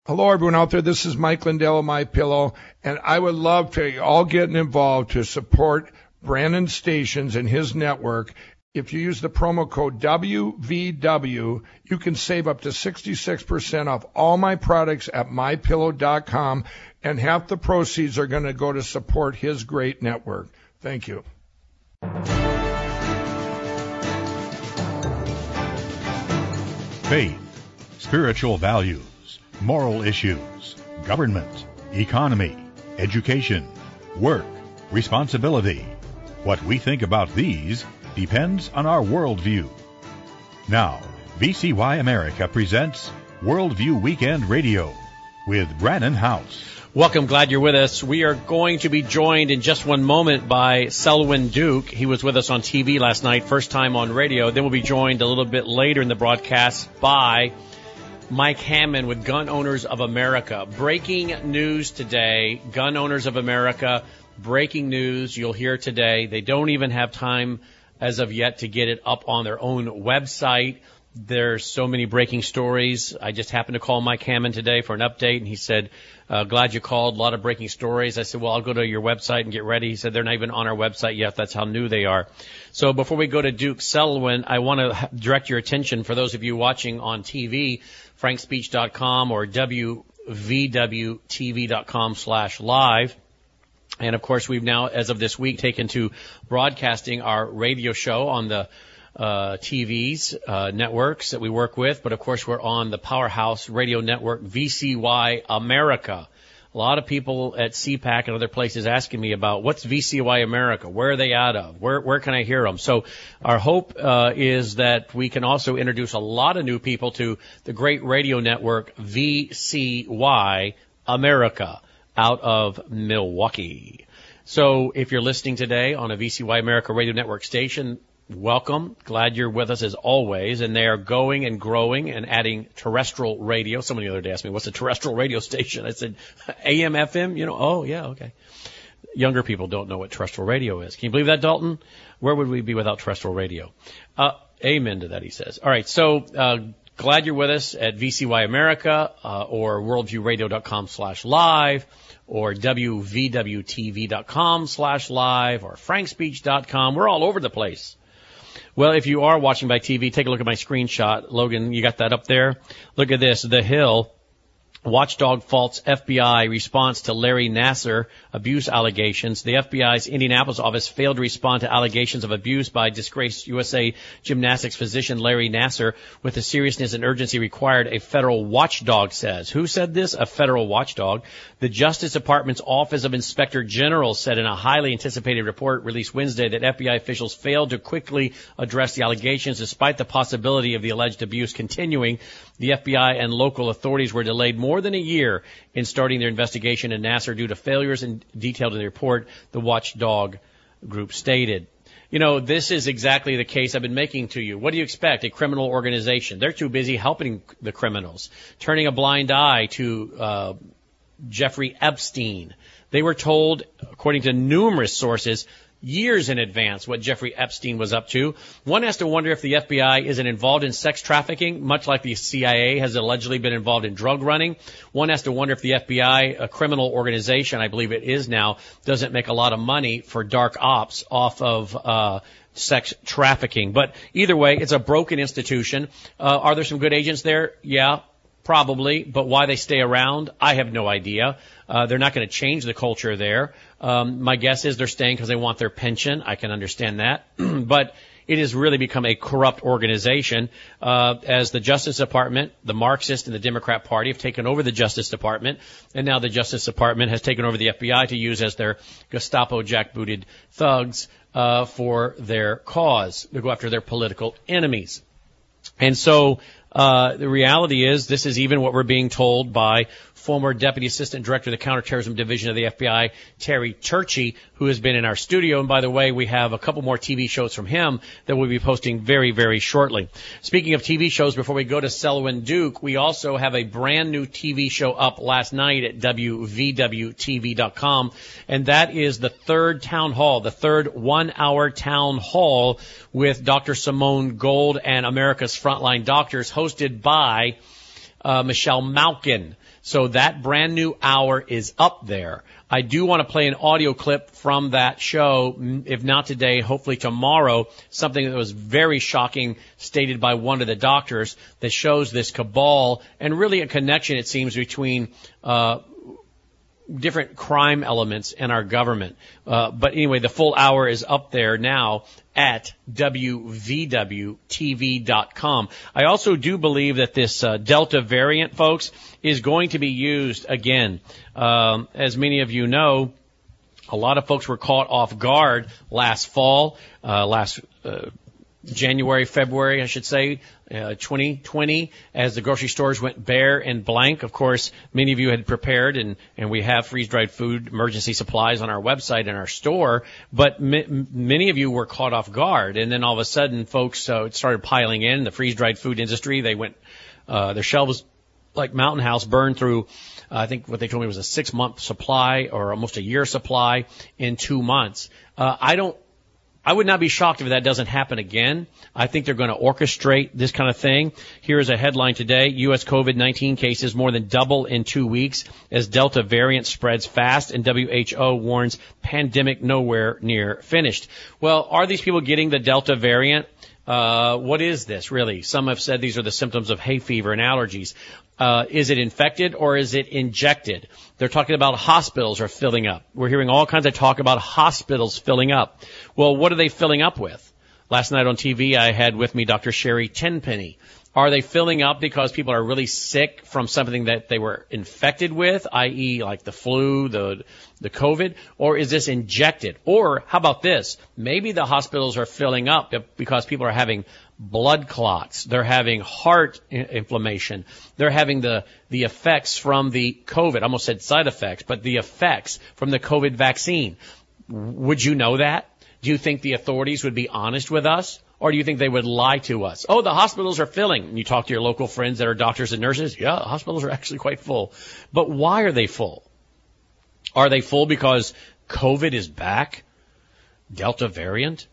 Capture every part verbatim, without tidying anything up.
Hello, everyone out there. This is Mike Lindell of MyPillow, and I would love for you all getting involved to support Brandon Stations and his network. If you use the promo code W V W, you can save up to sixty-six percent off all my products at my pillow dot com, and half the proceeds are going to go to support his great network. Thank you. Faith, spiritual values, moral issues, government, economy, education, work, responsibility. What we think about these depends on our worldview. Now, V C Y America presents Worldview Weekend Radio with Brannon Howse. Welcome. Glad you're with us. We are going to be joined in just one moment by Selwyn Duke. He was with us on T V last night, first time on radio. Then we'll be joined a little bit later in the broadcast by Mike Hammond with Gun Owners of America. Breaking news today, Gun Owners of America, breaking news you'll hear today. They don't even have time as of yet to get it up on their own website. There's so many breaking stories. I just happened to call Mike Hammond today for an update, and he said, uh, glad you called, a lot of breaking stories. I said, well, I'll go to your website and get ready. He said, they're not even on our website yet. That's how new they are. So before we go to Duke Selwyn, I want to direct your attention, for those of you watching on T V, frank speech dot com or W V W T V dot com slash live. And, of course, we've now, as of this week, taken to broadcasting our radio show on the uh T Vs, uh networks that we work with. But, of course, we're on the Powerhouse Radio Network, V C Y America. A lot of people at C PAC and other places asking me about what's V C Y America? Where are they out of? Where where can I hear them? So our hope uh is that we can also introduce a lot of new people to the great radio network V C Y America out of Milwaukee. So if you're listening today on a V C Y America Radio Network station, welcome. Glad you're with us as always. And they are going and growing and adding terrestrial radio. Somebody the other day asked me, what's a terrestrial radio station? I said, A M, F M? You know, oh, yeah, okay. Younger people don't know what terrestrial radio is. Can you believe that, Dalton? Where would we be without terrestrial radio? Uh, amen to that, he says. All right, so uh glad you're with us at V C Y America uh, or worldview radio dot com slash live or W V W T V dot com slash live or frank speech dot com. We're all over the place. Well, if you are watching by T V, take a look at my screenshot. Logan, you got that up there? Look at this. The Hill. Watchdog faults F B I response to Larry Nassar abuse allegations. The F B I's Indianapolis office failed to respond to allegations of abuse by disgraced U S A gymnastics physician Larry Nassar with the seriousness and urgency required, a federal watchdog says. Who said this? A federal watchdog. The Justice Department's Office of Inspector General said in a highly anticipated report released Wednesday that F B I officials failed to quickly address the allegations despite the possibility of the alleged abuse continuing. The F B I and local authorities were delayed more than a year in starting their investigation in Nassar due to failures and detailed in the report, the watchdog group stated. You know, this is exactly the case I've been making to you. What do you expect? A criminal organization. They're too busy helping the criminals, turning a blind eye to uh Jeffrey Epstein. They were told, according to numerous sources, years in advance what Jeffrey Epstein was up to. One has to wonder if the F B I isn't involved in sex trafficking, much like the C I A has allegedly been involved in drug running. One has to wonder if the F B I, a criminal organization, I believe it is now, doesn't make a lot of money for dark ops off of uh sex trafficking. But either way, it's a broken institution. Uh, are there some good agents there? Yeah. Probably, but why they stay around, I have no idea. Uh, they're not going to change the culture there. Um, my guess is they're staying because they want their pension. I can understand that. But it has really become a corrupt organization, uh, as the Justice Department, the Marxist and the Democrat Party have taken over the Justice Department, and now the Justice Department has taken over the F B I to use as their Gestapo jackbooted thugs, uh, for their cause, to go after their political enemies. And so, Uh, the reality is this is even what we're being told by former Deputy Assistant Director of the Counterterrorism Division of the F B I, Terry Turchi, who has been in our studio. And by the way, we have a couple more T V shows from him that we'll be posting very, very shortly. Speaking of T V shows, before we go to Selwyn Duke, we also have a brand new T V show up last night at W V W T V dot com. And that is the third town hall, the third one-hour town hall with Doctor Simone Gold and America's Frontline Doctors, hosted by uh, Michelle Malkin. So that brand new hour is up there. I do want to play an audio clip from that show, if not today, hopefully tomorrow, something that was very shocking stated by one of the doctors that shows this cabal and really a connection, it seems, between uh different crime elements in our government. Uh, but anyway, the full hour is up there now at W V W T V dot com. I also do believe that this uh, Delta variant, folks, is going to be used again. Um, as many of you know, a lot of folks were caught off guard last fall, uh, last uh, January, February, I should say, uh, twenty twenty, as the grocery stores went bare and blank. Of course, many of you had prepared, and, and we have freeze-dried food emergency supplies on our website and our store, but m- many of you were caught off guard, and then all of a sudden, folks uh, started piling in. The freeze-dried food industry, they went, uh, their shelves, like Mountain House, burned through, uh, I think what they told me was a six-month supply or almost a year supply in two months. Uh, I don't I would not be shocked if that doesn't happen again. I think they're going to orchestrate this kind of thing. Here's a headline today. U S COVID nineteen cases more than double in two weeks as Delta variant spreads fast, and W H O warns pandemic nowhere near finished. Well, are these people getting the Delta variant? Uh, what is this really? Some have said these are the symptoms of hay fever and allergies. Uh, is it infected or is it injected? They're talking about hospitals are filling up. We're hearing all kinds of talk about hospitals filling up. Well, what are they filling up with? Last night on T V, I had with me Doctor Sherry Tenpenny. Are they filling up because people are really sick from something that they were infected with, that is like the flu, the the COVID, or is this injected? Or how about this? Maybe the hospitals are filling up because people are having blood clots. They're having heart inflammation. They're having the, the effects from the COVID. I almost said side effects, but the effects from the COVID vaccine. Would you know that? Do you think the authorities would be honest with us? Or do you think they would lie to us? Oh, the hospitals are filling. And you talk to your local friends that are doctors and nurses. Yeah, hospitals are actually quite full. But why are they full? Are they full because COVID is back? Delta variant?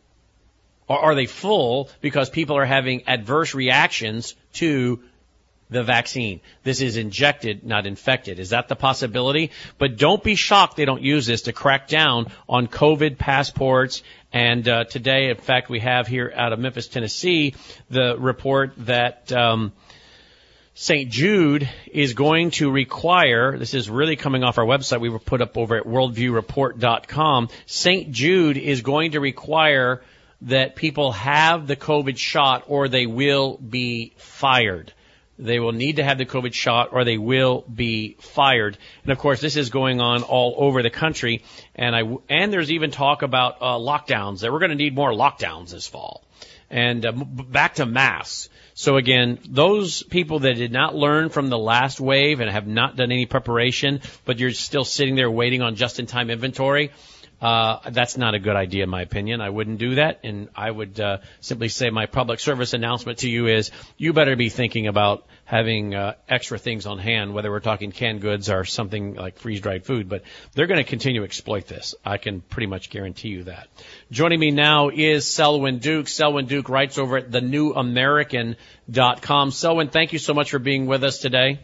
Or are they full because people are having adverse reactions to the vaccine? This is injected, not infected. Is that the possibility? But don't be shocked they don't use this to crack down on COVID passports. And uh, today, in fact, we have here out of Memphis, Tennessee, the report that um, Saint Jude is going to require, this is really coming off our website, we were put up over at worldview report dot com, Saint Jude is going to require that people have the COVID shot or they will be fired. They will need to have the COVID shot or they will be fired. And of course, this is going on all over the country. And I, and there's even talk about uh, lockdowns, that we're going to need more lockdowns this fall. And uh, back to masks. So again, those people that did not learn from the last wave and have not done any preparation, but you're still sitting there waiting on just-in-time inventory, Uh, that's not a good idea, in my opinion. I wouldn't do that, and I would uh, simply say my public service announcement to you is you better be thinking about having uh, extra things on hand, whether we're talking canned goods or something like freeze-dried food. But they're going to continue to exploit this. I can pretty much guarantee you that. Joining me now is Selwyn Duke. Selwyn Duke writes over at the new american dot com. Selwyn, thank you so much for being with us today.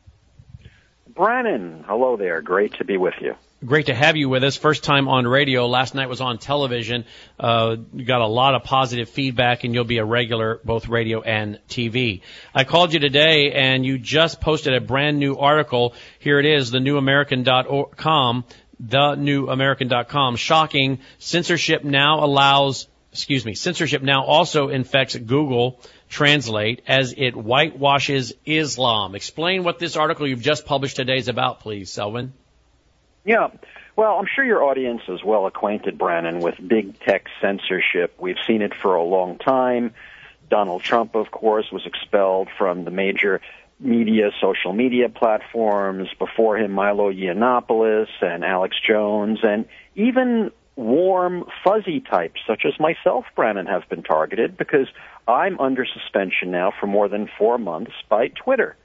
Brannon, hello there. Great to be with you. Great to have you with us. First time on radio. Last night was on television. Uh, you got a lot of positive feedback, and you'll be a regular, both radio and T V. I called you today, and you just posted a brand new article. Here it is, the new american dot com, the new american dot com. Shocking. Censorship now allows, excuse me, censorship now also infects Google Translate as it whitewashes Islam. Explain what this article you've just published today is about, please, Selwyn. Yeah. Well, I'm sure your audience is well acquainted, Brannon, with big tech censorship. We've seen it for a long time. Donald Trump, of course, was expelled from the major media, social media platforms. Before him, Milo Yiannopoulos and Alex Jones, and even warm, fuzzy types such as myself, Brannon, have been targeted because I'm under suspension now for more than four months by Twitter.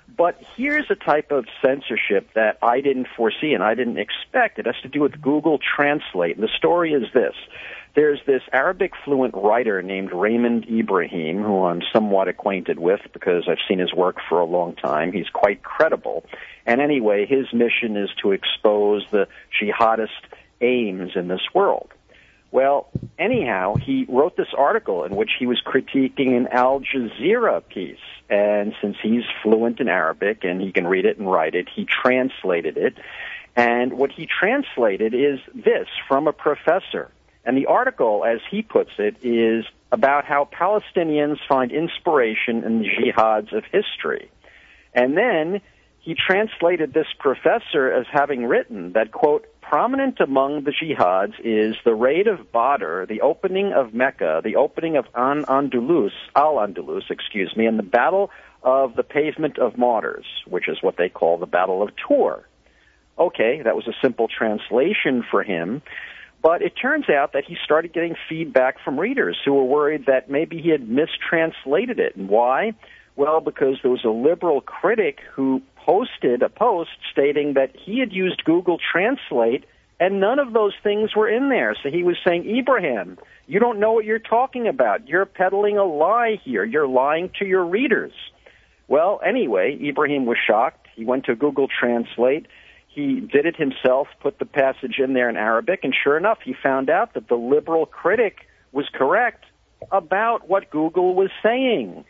But here's a type of censorship that I didn't foresee and I didn't expect. It has to do with Google Translate. And the story is this. There's this Arabic fluent writer named Raymond Ibrahim, who I'm somewhat acquainted with because I've seen his work for a long time. He's quite credible. And anyway, his mission is to expose the jihadist aims in this world. Well, anyhow, he wrote this article in which he was critiquing an Al Jazeera piece. And since he's fluent in Arabic and he can read it and write it, he translated it. And what he translated is this from a professor. And the article, as he puts it, is about how Palestinians find inspiration in the jihads of history. And then he translated this professor as having written that, quote, prominent among the jihads is the raid of Badr, the opening of Mecca, the opening of Al-Andalus, Al-Andalus, excuse me, and the Battle of the Pavement of Martyrs, which is what they call the Battle of Tours. Okay, that was a simple translation for him. But it turns out that he started getting feedback from readers who were worried that maybe he had mistranslated it. And why? Well, because there was a liberal critic who posted a post stating that he had used Google Translate and none of those things were in there. So he was saying, Ibrahim, you don't know what you're talking about. You're peddling a lie here. You're lying to your readers. Well, anyway, Ibrahim was shocked. He went to Google Translate. He did it himself, put the passage in there in Arabic, and sure enough, he found out that the liberal critic was correct about what Google was saying.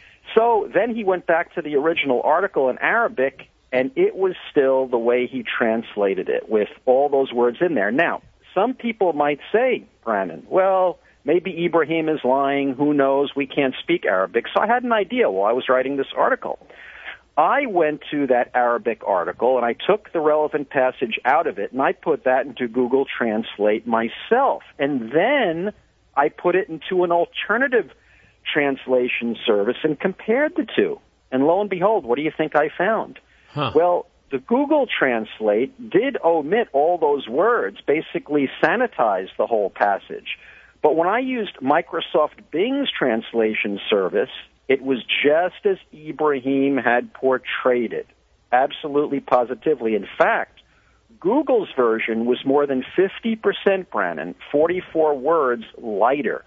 So then he went back to the original article in Arabic, and it was still the way he translated it, with all those words in there. Now, some people might say, Brandon, well, maybe Ibrahim is lying, who knows, we can't speak Arabic. So I had an idea while I was writing this article. I went to that Arabic article, and I took the relevant passage out of it, and I put that into Google Translate myself. And then I put it into an alternative translation service and compared the two. And lo and behold, what do you think I found? Huh. Well, the Google Translate did omit all those words, basically sanitized the whole passage. But when I used Microsoft Bing's translation service, it was just as Ibrahim had portrayed it, absolutely positively. In fact, Google's version was more than fifty percent, Brannon, forty-four words lighter.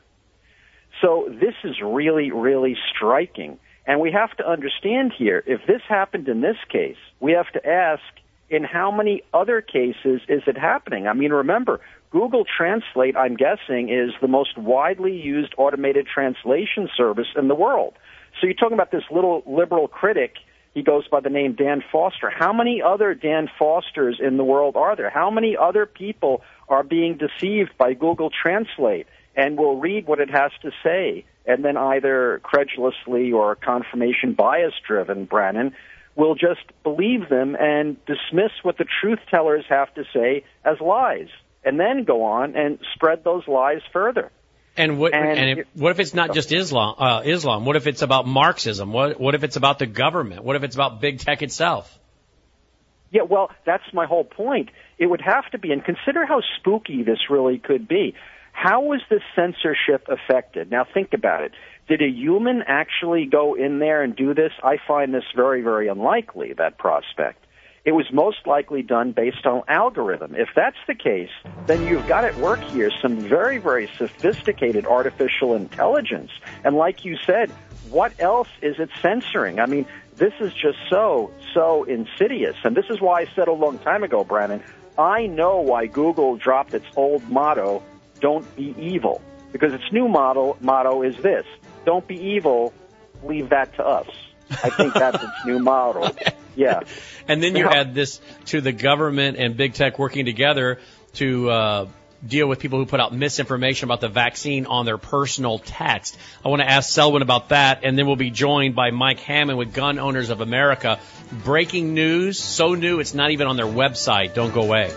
So this is really, really striking. And we have to understand here, if this happened in this case, we have to ask, in how many other cases is it happening? I mean, remember, Google Translate, I'm guessing, is the most widely used automated translation service in the world. So you're talking about this little liberal critic. He goes by the name Dan Foster. How many other Dan Fosters in the world are there? How many other people are being deceived by Google Translate and will read what it has to say and then either credulously or confirmation bias driven, Brannon, will just believe them and dismiss what the truth tellers have to say as lies and then go on and spread those lies further. And what and, and if, what if it's not just Islam? Uh, Islam? What if it's about Marxism? What what if it's about the government? What if it's about big tech itself? Yeah, well, that's my whole point. It would have to be, and consider how spooky this really could be. How was this censorship affected? Now think about it. Did a human actually go in there and do this? I find this very, very unlikely, that prospect. It was most likely done based on algorithm. If that's the case, then you've got at work here some very, very sophisticated artificial intelligence. And like you said, what else is it censoring? I mean, this is just so, so insidious. And this is why I said a long time ago, Brannon, I know why Google dropped its old motto, don't be evil. Because its new motto, motto is this, don't be evil, leave that to us. I think that's its new motto. Yeah. And then you now, add this to the government and big tech working together to uh, deal with people who put out misinformation about the vaccine on their personal text. I want to ask Selwyn about that, and then we'll be joined by Mike Hammond with Gun Owners of America. Breaking news, so new it's not even on their website. Don't go away.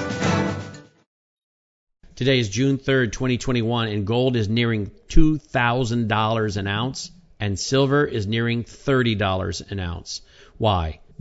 Today is June third, twenty twenty-one, and gold is nearing two thousand dollars an ounce, and silver is nearing thirty dollars an ounce. Why?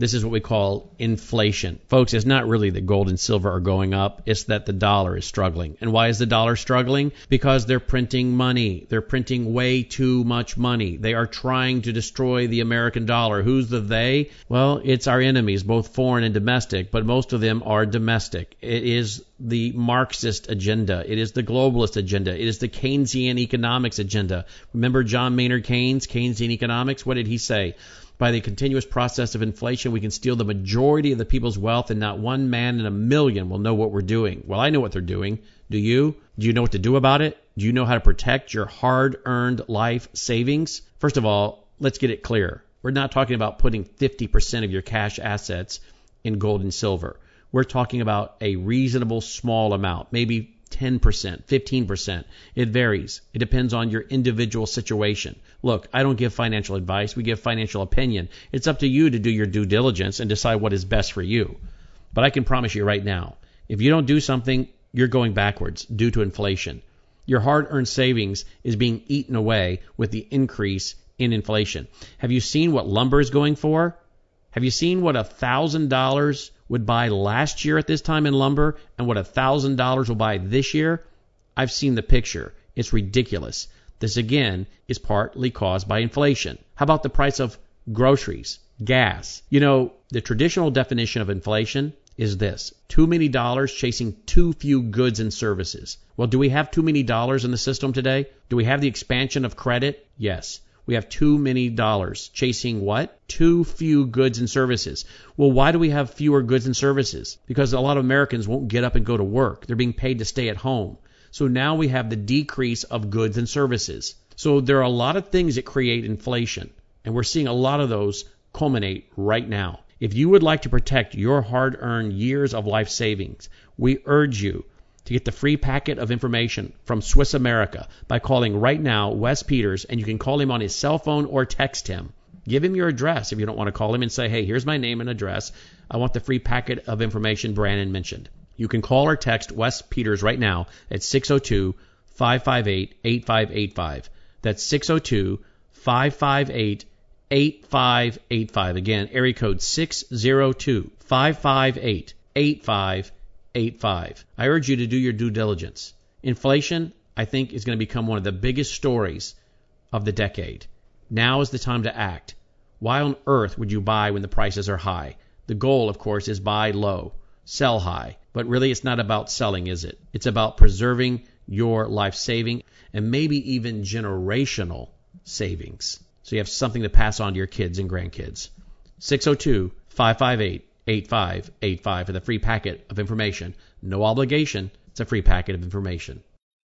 This is what we call inflation. Folks, it's not really that gold and silver are going up. It's that the dollar is struggling. And why is the dollar struggling? Because they're printing money. They're printing way too much money. They are trying to destroy the American dollar. Who's the they? Well, it's our enemies, both foreign and domestic, but most of them are domestic. It is the Marxist agenda. It is the globalist agenda. It is the Keynesian economics agenda. Remember John Maynard Keynes, Keynesian economics? What did he say? By the continuous process of inflation, we can steal the majority of the people's wealth, and not one man in a million will know what we're doing. Well, I know what they're doing. Do you? Do you know what to do about it? Do you know how to protect your hard-earned life savings? First of all, let's get it clear. We're not talking about putting fifty percent of your cash assets in gold and silver. We're talking about a reasonable small amount, maybe ten percent, fifteen percent. It varies. It depends on your individual situation. Look, I don't give financial advice. We give financial opinion. It's up to you to do your due diligence and decide what is best for you. But I can promise you right now, if you don't do something, you're going backwards due to inflation. Your hard-earned savings is being eaten away with the increase in inflation. Have you seen what lumber is going for? Have you seen what one thousand dollars would buy last year at this time in lumber and what one thousand dollars will buy this year? I've seen the picture. It's ridiculous. This, again, is partly caused by inflation. How about the price of groceries, gas? You know, the traditional definition of inflation is this: too many dollars chasing too few goods and services. Well, do we have too many dollars in the system today? Do we have the expansion of credit? Yes. We have too many dollars chasing what? Too few goods and services. Well, why do we have fewer goods and services? Because a lot of Americans won't get up and go to work. They're being paid to stay at home. So now we have the decrease of goods and services. So there are a lot of things that create inflation, and we're seeing a lot of those culminate right now. If you would like to protect your hard-earned years of life savings, we urge you to get the free packet of information from Swiss America by calling right now Wes Peters, and you can call him on his cell phone or text him. Give him your address if you don't want to call him, and say, hey, here's my name and address. I want the free packet of information Brannon mentioned. You can call or text Wes Peters right now at six oh two, five five eight, eight five eight five. That's six oh two, five five eight, eight five eight five. Again, area code six oh two, five five eight, eight five eight five. I urge you to do your due diligence. Inflation, I think, is going to become one of the biggest stories of the decade. Now is the time to act. Why on earth would you buy when the prices are high? The goal, of course, is buy low, sell high. But really, it's not about selling, is it? It's about preserving your life saving and maybe even generational savings, so you have something to pass on to your kids and grandkids. six oh two, five five eight, eight five eight five for the free packet of information. No obligation. It's a free packet of information.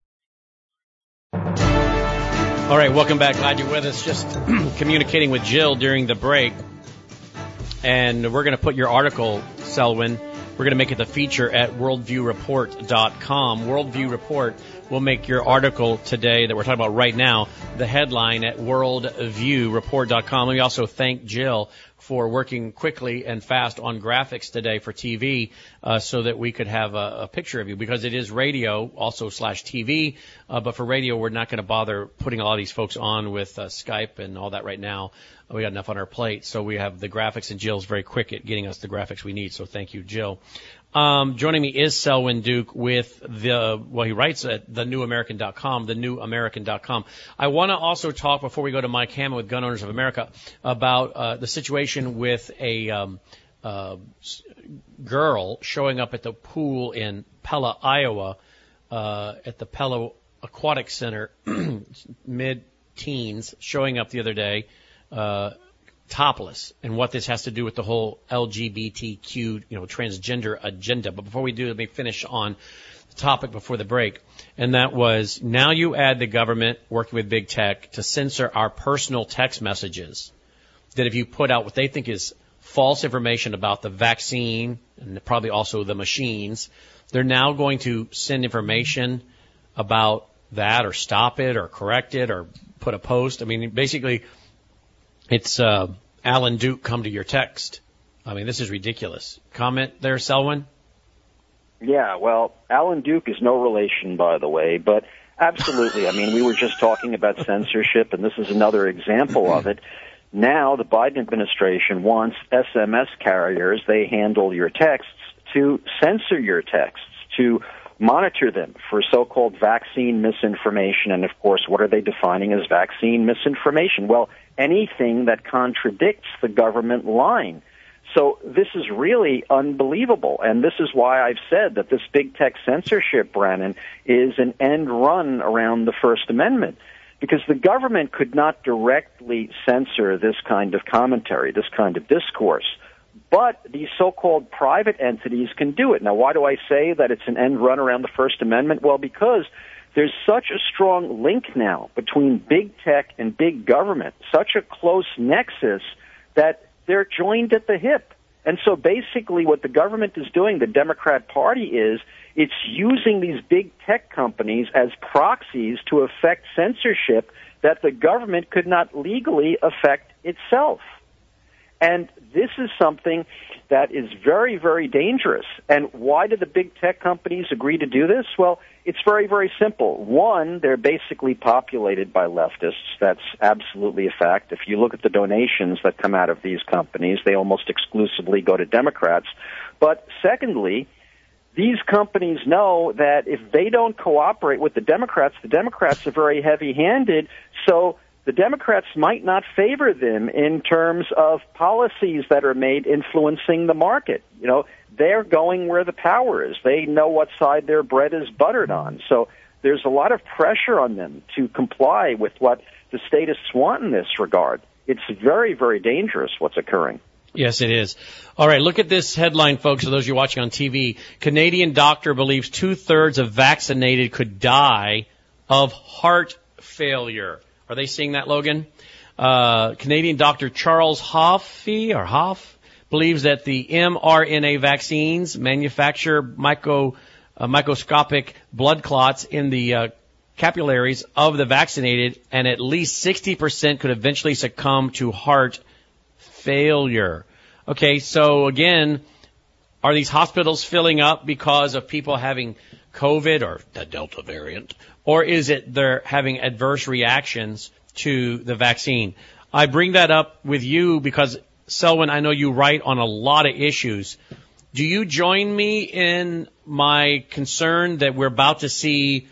All right, welcome back. Glad you're with us. Just communicating with Jill during the break. And we're going to put your article, Selwyn, we're going to make it the feature at worldview report dot com. Worldview Report will make your article today that we're talking about right now the headline at worldview report dot com. Let me also thank Jill for working quickly and fast on graphics today for T V uh, so that we could have a, a picture of you, because it is radio also slash T V. Uh, but for radio, we're not going to bother putting a lot of these folks on with uh, Skype and all that right now. We got enough on our plate. So we have the graphics, and Jill's very quick at getting us the graphics we need. So thank you, Jill. Um, joining me is Selwyn Duke with the, well, he writes at the new american dot com, the new american dot com. I want to also talk, before we go to Mike Hammond with Gun Owners of America, about uh, the situation with a um, uh, girl showing up at the pool in Pella, Iowa, uh, at the Pella Aquatic Center, mid-teens, showing up the other day, uh, topless, and what this has to do with the whole L G B T Q, you know, transgender agenda. But before we do, let me finish on the topic before the break. And that was, now you add the government working with big tech to censor our personal text messages, that if you put out what they think is false information about the vaccine and probably also the machines, they're now going to send information about that or stop it or correct it or put a post. I mean, basically, it's uh, Alan Duke, come to your text. I mean, this is ridiculous. Comment there, Selwyn? Yeah, well, Alan Duke is no relation, by the way, but absolutely. I mean, we were just talking about censorship, and this is another example of it. Now the Biden administration wants S M S carriers, they handle your texts, to censor your texts, to monitor them for so-called vaccine misinformation. And, of course, what are they defining as vaccine misinformation? Well, anything that contradicts the government line. So this is really unbelievable, and this is why I've said that this big tech censorship, Brannon, is an end run around the First Amendment, because the government could not directly censor this kind of commentary, this kind of discourse, but these so-called private entities can do it. Now, why do I say that it's an end run around the First Amendment? Well, because there's such a strong link now between big tech and big government, such a close nexus that they're joined at the hip. And so basically what the government is doing, the Democrat Party is, it's using these big tech companies as proxies to affect censorship that the government could not legally affect itself. And this is something that is very, very dangerous. And why did the big tech companies agree to do this? Well, it's very, very simple. One, they're basically populated by leftists. That's absolutely a fact. If you look at the donations that come out of these companies, they almost exclusively go to Democrats. But secondly, these companies know that if they don't cooperate with the Democrats, the Democrats are very heavy-handed, so the Democrats might not favor them in terms of policies that are made influencing the market. You know, they're going where the power is. They know what side their bread is buttered on. So there's a lot of pressure on them to comply with what the statists want in this regard. It's very, very dangerous what's occurring. Yes, it is. All right, look at this headline, folks, for those of you watching on T V. Canadian doctor believes two-thirds of vaccinated could die of heart failure. Are they seeing that, Logan? Uh, Canadian doctor Charles Hoffey, or Hoff, believes that the mRNA vaccines manufacture micro, uh, microscopic blood clots in the uh, capillaries of the vaccinated, and at least sixty percent could eventually succumb to heart failure. Okay, so again, are these hospitals filling up because of people having COVID or the Delta variant? Or is it they're having adverse reactions to the vaccine? I bring that up with you because, Selwyn, I know you write on a lot of issues. Do you join me in my concern that we're about to see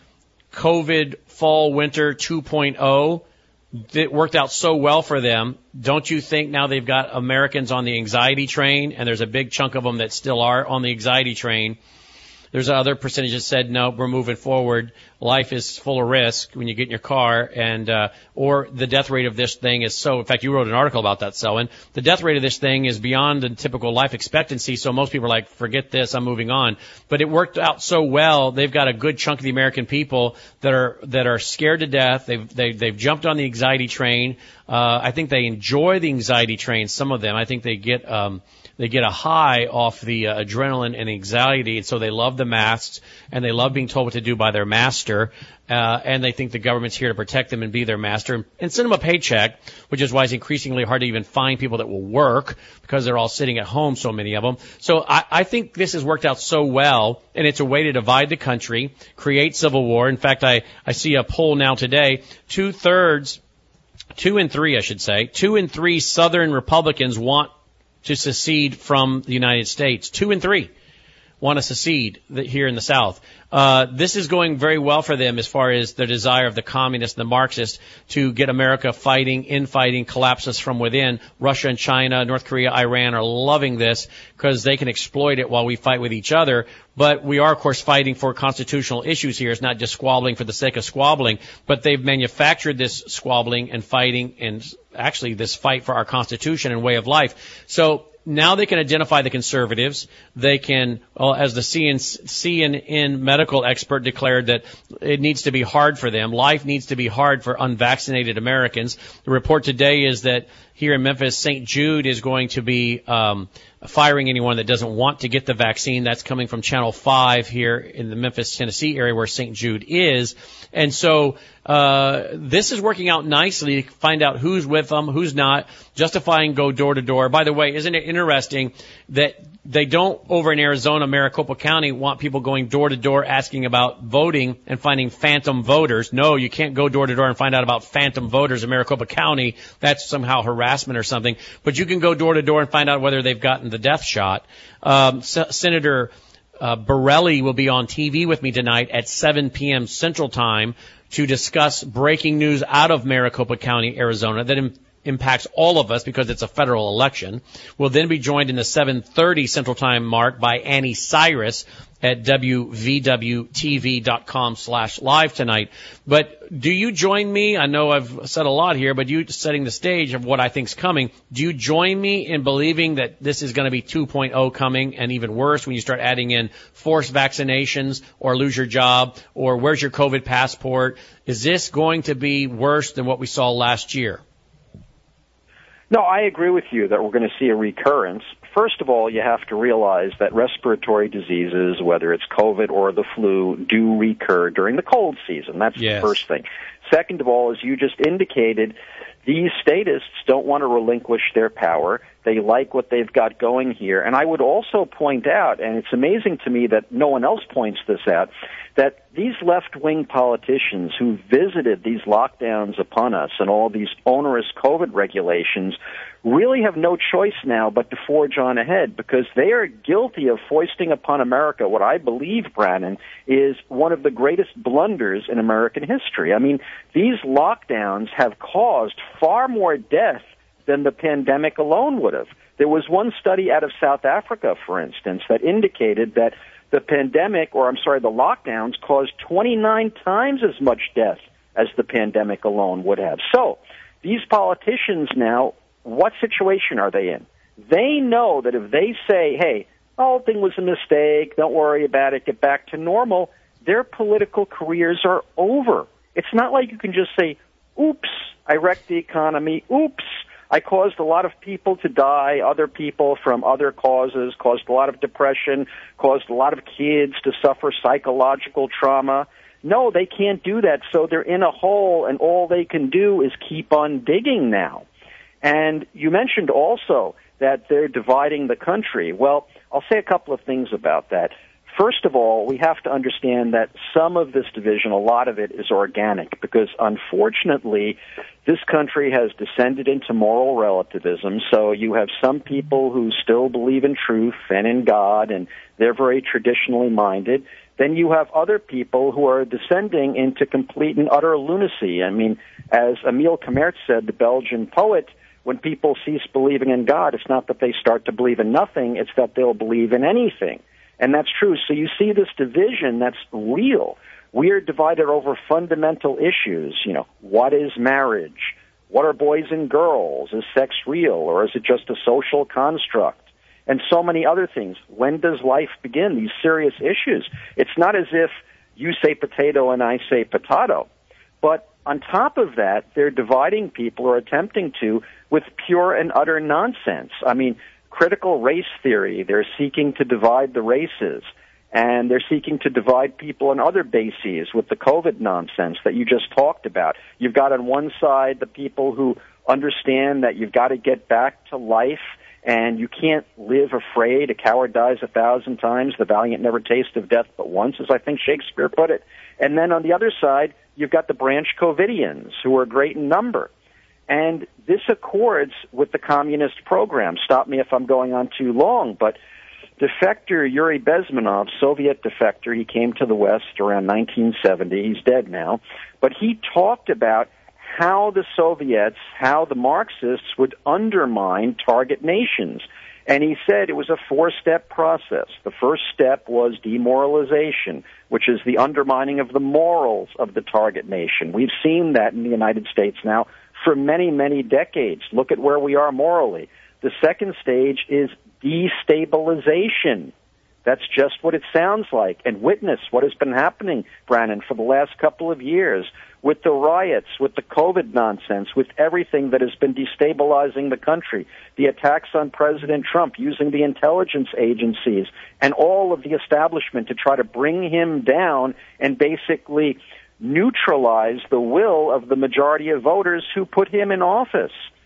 COVID fall winter two point oh? It worked out so well for them. Don't you think now they've got Americans on the anxiety train, and there's a big chunk of them that still are on the anxiety train? There's other percentage that said, no, we're moving forward. Life is full of risk when you get in your car, and uh, or the death rate of this thing is so. In fact, you wrote an article about that, Selwyn. The death rate of this thing is beyond the typical life expectancy, so most people are like, forget this, I'm moving on. But it worked out so well. They've got a good chunk of the American people that are that are scared to death. They've they, they've jumped on the anxiety train. Uh, I think they enjoy the anxiety train. Some of them, I think they get. Um, They get a high off the uh, adrenaline and anxiety, and so they love the masks, and they love being told what to do by their master, uh, and they think the government's here to protect them and be their master and, and send them a paycheck, which is why it's increasingly hard to even find people that will work because they're all sitting at home, so many of them. So I, I think this has worked out so well, and it's a way to divide the country, create civil war. In fact, I, I see a poll now today, two-thirds, two and three, I should say, two and three Southern Republicans want to secede from the United States. Two and three want to secede here in the South. Uh, this is going very well for them as far as the desire of the communists and the Marxists to get America fighting, infighting, collapses from within. Russia and China, North Korea, Iran are loving this because they can exploit it while we fight with each other. But we are, of course, fighting for constitutional issues here. It's not just squabbling for the sake of squabbling, but they've manufactured this squabbling and fighting and actually this fight for our Constitution and way of life. So now they can identify the conservatives. They can, well, as the C N N medical expert declared, that it needs to be hard for them. Life needs to be hard for unvaccinated Americans. The report today is that here in Memphis, Saint Jude is going to be um, firing anyone that doesn't want to get the vaccine. That's coming from Channel five here in the Memphis, Tennessee area where Saint Jude is. And so uh this is working out nicely to find out who's with them, who's not, justify and go door to door. By the way, isn't it interesting that they don't, over in Arizona, Maricopa County, want people going door to door asking about voting and finding phantom voters. No, you can't go door to door and find out about phantom voters in Maricopa County. That's somehow harassment or something. But you can go door to door and find out whether they've gotten the death shot. Um, S- Senator uh, Borelli will be on T V with me tonight at seven p.m. Central Time to discuss breaking news out of Maricopa County, Arizona, that in impacts all of us because it's a federal election. We'll then be joined in the seven thirty Central Time mark by Annie Cyrus at W V W T V dot com slash live tonight. But do you join me? I know I've said a lot here, but you setting the stage of what I think's coming. Do you join me in believing that this is going to be two point oh coming and even worse when you start adding in forced vaccinations or lose your job or where's your COVID passport? Is this going to be worse than what we saw last year? No, I agree with you that we're going to see a recurrence. First of all, you have to realize that respiratory diseases, whether it's COVID or the flu, do recur during the cold season. That's yes. the first thing. Second of all, as you just indicated, these statists don't want to relinquish their power. They like what they've got going here. And I would also point out, and it's amazing to me that no one else points this out, that these left-wing politicians who visited these lockdowns upon us and all these onerous COVID regulations really have no choice now but to forge on ahead because they are guilty of foisting upon America what I believe, Brannon, is one of the greatest blunders in American history. I mean, these lockdowns have caused far more death than the pandemic alone would have. There was one study out of South Africa, for instance, that indicated that the pandemic, or I'm sorry, the lockdowns caused twenty-nine times as much death as the pandemic alone would have. So these politicians now, what situation are they in? They know that if they say, hey, the whole thing was a mistake, don't worry about it, get back to normal, their political careers are over. It's not like you can just say, oops, I wrecked the economy, oops, I caused a lot of people to die, other people from other causes, caused a lot of depression, caused a lot of kids to suffer psychological trauma. No, they can't do that, so they're in a hole, and all they can do is keep on digging now. And you mentioned also that they're dividing the country. Well, I'll say a couple of things about that. First of all, we have to understand that some of this division, a lot of it, is organic because, unfortunately, this country has descended into moral relativism. So you have some people who still believe in truth and in God, and they're very traditionally minded. Then you have other people who are descending into complete and utter lunacy. I mean, as Emile Commerz said, the Belgian poet, when people cease believing in God, it's not that they start to believe in nothing, it's that they'll believe in anything. And that's true. So you see this division that's real. We are divided over fundamental issues. You know, what is marriage? What are boys and girls? Is sex real, or is it just a social construct? And so many other things. When does life begin? These serious issues. It's not as if you say potato and I say potato. But on top of that, they're dividing people, or attempting to, with pure and utter nonsense. I mean, critical race theory, they're seeking to divide the races, and they're seeking to divide people on other bases with the COVID nonsense that you just talked about. You've got on one side the people who understand that you've got to get back to life, and you can't live afraid. A coward dies a thousand times, the valiant never taste of death but once, as I think Shakespeare put it. And then on the other side, you've got the branch Covidians, who are great in number. And this accords with the communist program. Stop me if I'm going on too long, but defector Yuri Bezmenov, Soviet defector, he came to the West around nineteen seventy. He's dead now. But he talked about how the Soviets, how the Marxists would undermine target nations. And he said it was a four-step process. The first step was demoralization, which is the undermining of the morals of the target nation. We've seen that in the United States now for many, many decades. Look at where we are morally. The second stage is destabilization. That's just what it sounds like. And witness what has been happening, Brannon, for the last couple of years with the riots, with the COVID nonsense, with everything that has been destabilizing the country, the attacks on President Trump using the intelligence agencies and all of the establishment to try to bring him down and basically neutralize the will of the majority of voters who put him in office.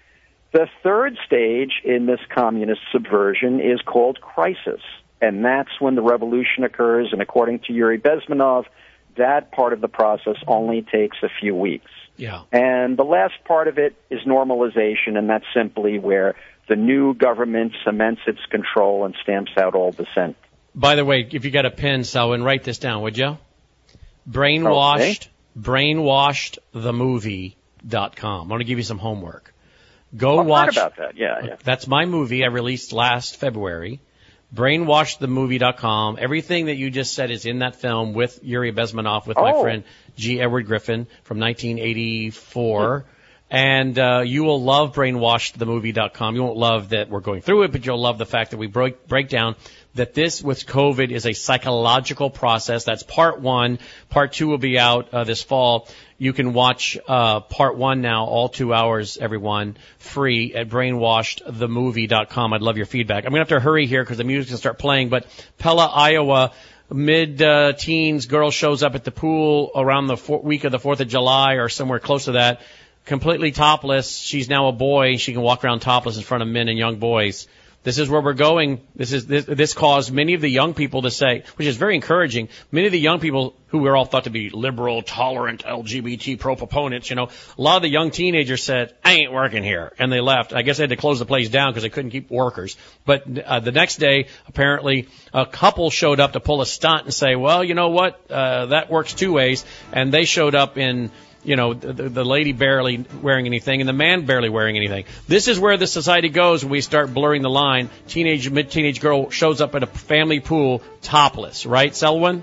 The third stage in this communist subversion is called crisis, and that's when the revolution occurs, and according to Yuri Bezmenov, that part of the process only takes a few weeks. Yeah. And the last part of it is normalization, and that's simply where the new government cements its control and stamps out all dissent. By the way, if you got a pen, Selwyn, write this down, would you? Brainwashed, okay. brainwashed the movie dot com. I'm going to give you some homework. Go I've watch. heard about that, yeah, yeah. That's my movie I released last February. brainwashed the movie dot com. Everything that you just said is in that film with Yuri Bezmenov, with my oh. friend G. Edward Griffin from nineteen eighty-four. And uh, you will love brainwashed the movie dot com. You won't love that we're going through it, but you'll love the fact that we break, break down that this with COVID is a psychological process. That's part one. Part two will be out uh, this fall. You can watch uh, part one now, all two hours, everyone, free at brainwashed the movie dot com. I'd love your feedback. I'm going to have to hurry here because the music's going to start playing. But Pella, Iowa, mid-teens girl shows up at the pool around the four- week of the fourth of July or somewhere close to that, completely topless. She's now a boy. She can walk around topless in front of men and young boys. This is where we're going. This is this, this caused many of the young people to say, which is very encouraging, many of the young people who were all thought to be liberal, tolerant, L G B T pro-proponents, you know, a lot of the young teenagers said, I ain't working here, and they left. I guess they had to close the place down because they couldn't keep workers. But uh, the next day, apparently, a couple showed up to pull a stunt and say, well, you know what, uh, that works two ways, and they showed up in you know, the, the lady barely wearing anything and the man barely wearing anything. This is where the society goes when we start blurring the line. Teenage, mid-teenage girl shows up at a family pool topless, right, Selwyn?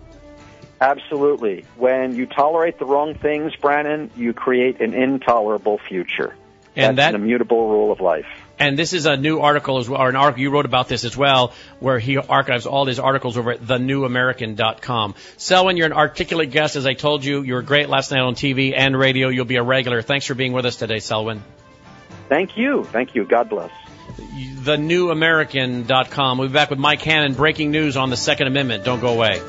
Absolutely. When you tolerate the wrong things, Brannon, you create an intolerable future. And That's that, an immutable rule of life. And this is a new article, as well, or an article you wrote about this as well, where he archives all his articles over at the new american dot com. Selwyn, you're an articulate guest, as I told you. You were great last night on T V and radio. You'll be a regular. Thanks for being with us today, Selwyn. Thank you. Thank you. God bless. the new american dot com. We'll be back with Mike Hannon, breaking news on the Second Amendment. Don't go away.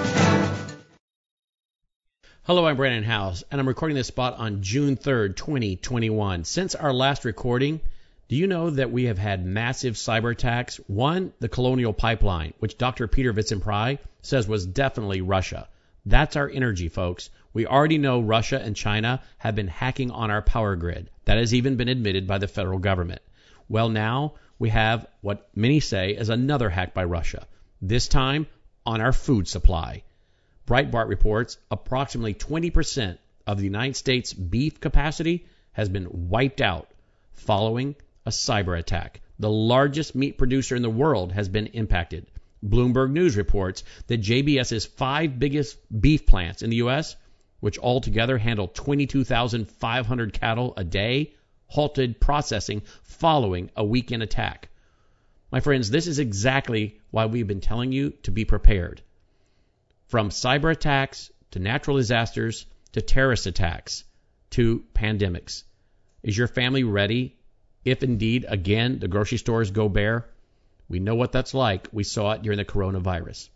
Hello, I'm Brandon House, and I'm recording this spot on June third, twenty twenty-one. Since our last recording, do you know that we have had massive cyber attacks? One, the Colonial Pipeline, which Doctor Peter Vitsenpry says was definitely Russia. That's our energy, folks. We already know Russia and China have been hacking on our power grid. That has even been admitted by the federal government. Well, now we have what many say is another hack by Russia, this time on our food supply. Breitbart reports approximately twenty percent of the United States beef capacity has been wiped out following a cyber attack. The largest meat producer in the world has been impacted. Bloomberg News reports that J B S's five biggest beef plants in the U S, which altogether handle twenty-two thousand five hundred cattle a day, halted processing following a weekend attack. My friends, this is exactly why we've been telling you to be prepared. From cyber attacks to natural disasters to terrorist attacks to pandemics. Is your family ready if indeed, again, the grocery stores go bare? We know what that's like. We saw it during the coronavirus.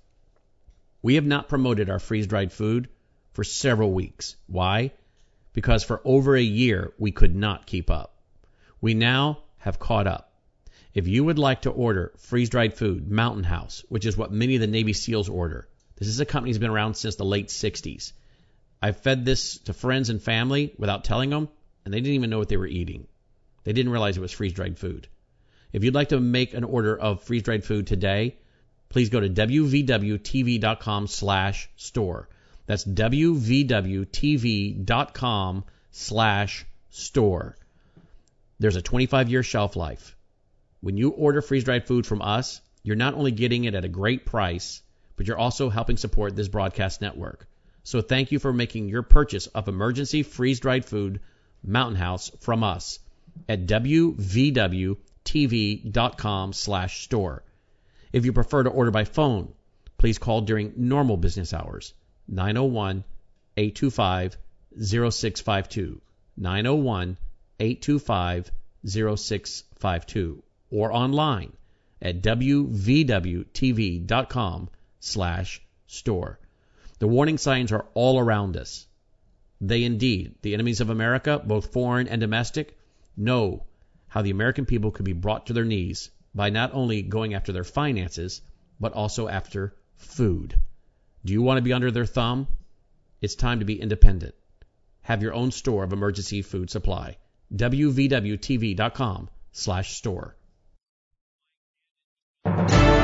We have not promoted our freeze-dried food for several weeks. Why? Because for over a year, we could not keep up. We now have caught up. If you would like to order freeze-dried food, Mountain House, which is what many of the Navy SEALs order. This is a company that's been around since the late sixties. I've fed this to friends and family without telling them, and they didn't even know what they were eating. They didn't realize it was freeze-dried food. If you'd like to make an order of freeze-dried food today, please go to w v w t v dot com slash store. That's w v w t v dot com slash store. There's a twenty-five year shelf life. When you order freeze-dried food from us, you're not only getting it at a great price, but you're also helping support this broadcast network. So thank you for making your purchase of emergency freeze-dried food, Mountain House, from us at w v w t v dot com slash store. If you prefer to order by phone, please call during normal business hours, nine oh one, eight two five, oh six five two, nine oh one, eight two five, oh six five two, or online at w v w t v dot com slash store. The warning signs are all around us. They indeed, the enemies of America, both foreign and domestic, know how the American people could be brought to their knees by not only going after their finances, but also after food. Do you want to be under their thumb? It's time to be independent. Have your own store of emergency food supply. W V W T V dot com slash store. All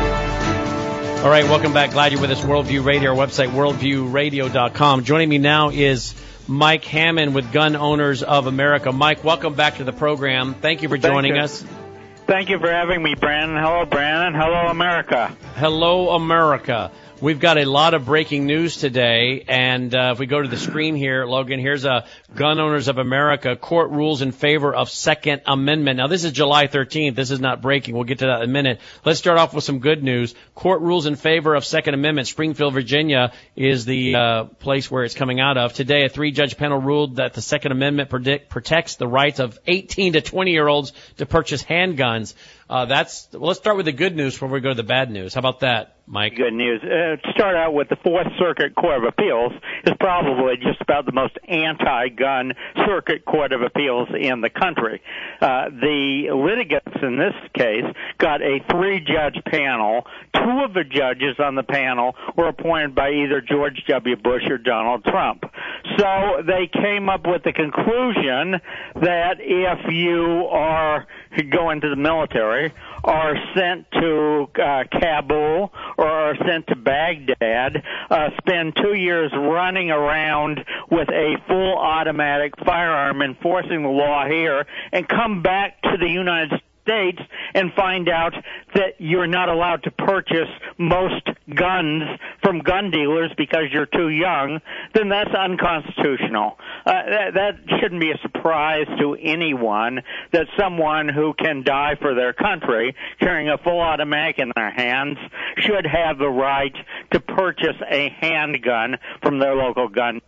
right, welcome back. Glad you're with us. Worldview Radio, our website, worldview radio dot com. Joining me now is Mike Hammond with Gun Owners of America. Mike, welcome back to the program. Thank you for joining Thank you. us. Thank you for having me, Brandon. Hello, Brandon. Hello, America. Hello, America. We've got a lot of breaking news today, and uh, if we go to the screen here, Logan, here's a Gun Owners of America. Court rules in favor of Second Amendment. Now, this is July thirteenth. This is not breaking. We'll get to that in a minute. Let's start off with some good news. Court rules in favor of Second Amendment. Springfield, Virginia is the uh, place where it's coming out of. Today, a three-judge panel ruled that the Second Amendment predict, protects the rights of eighteen to twenty-year-olds to purchase handguns. Uh, that's, well, let's start with the good news before we go to the bad news. How about that, Mike? Good news. Uh, to start out with, the Fourth Circuit Court of Appeals is probably just about the most anti-gun circuit court of appeals in the country. Uh, the litigants in this case got a three-judge panel. Two of the judges on the panel were appointed by either George W. Bush or Donald Trump. So they came up with the conclusion that if you are going to the military, are sent to uh, Kabul or are sent to Baghdad, uh, spend two years running around with a full automatic firearm enforcing the law here, and come back to the United States States and find out that you're not allowed to purchase most guns from gun dealers because you're too young, then that's unconstitutional. Uh, that, that shouldn't be a surprise to anyone that someone who can die for their country carrying a full automatic in their hands should have the right to purchase a handgun from their local gun.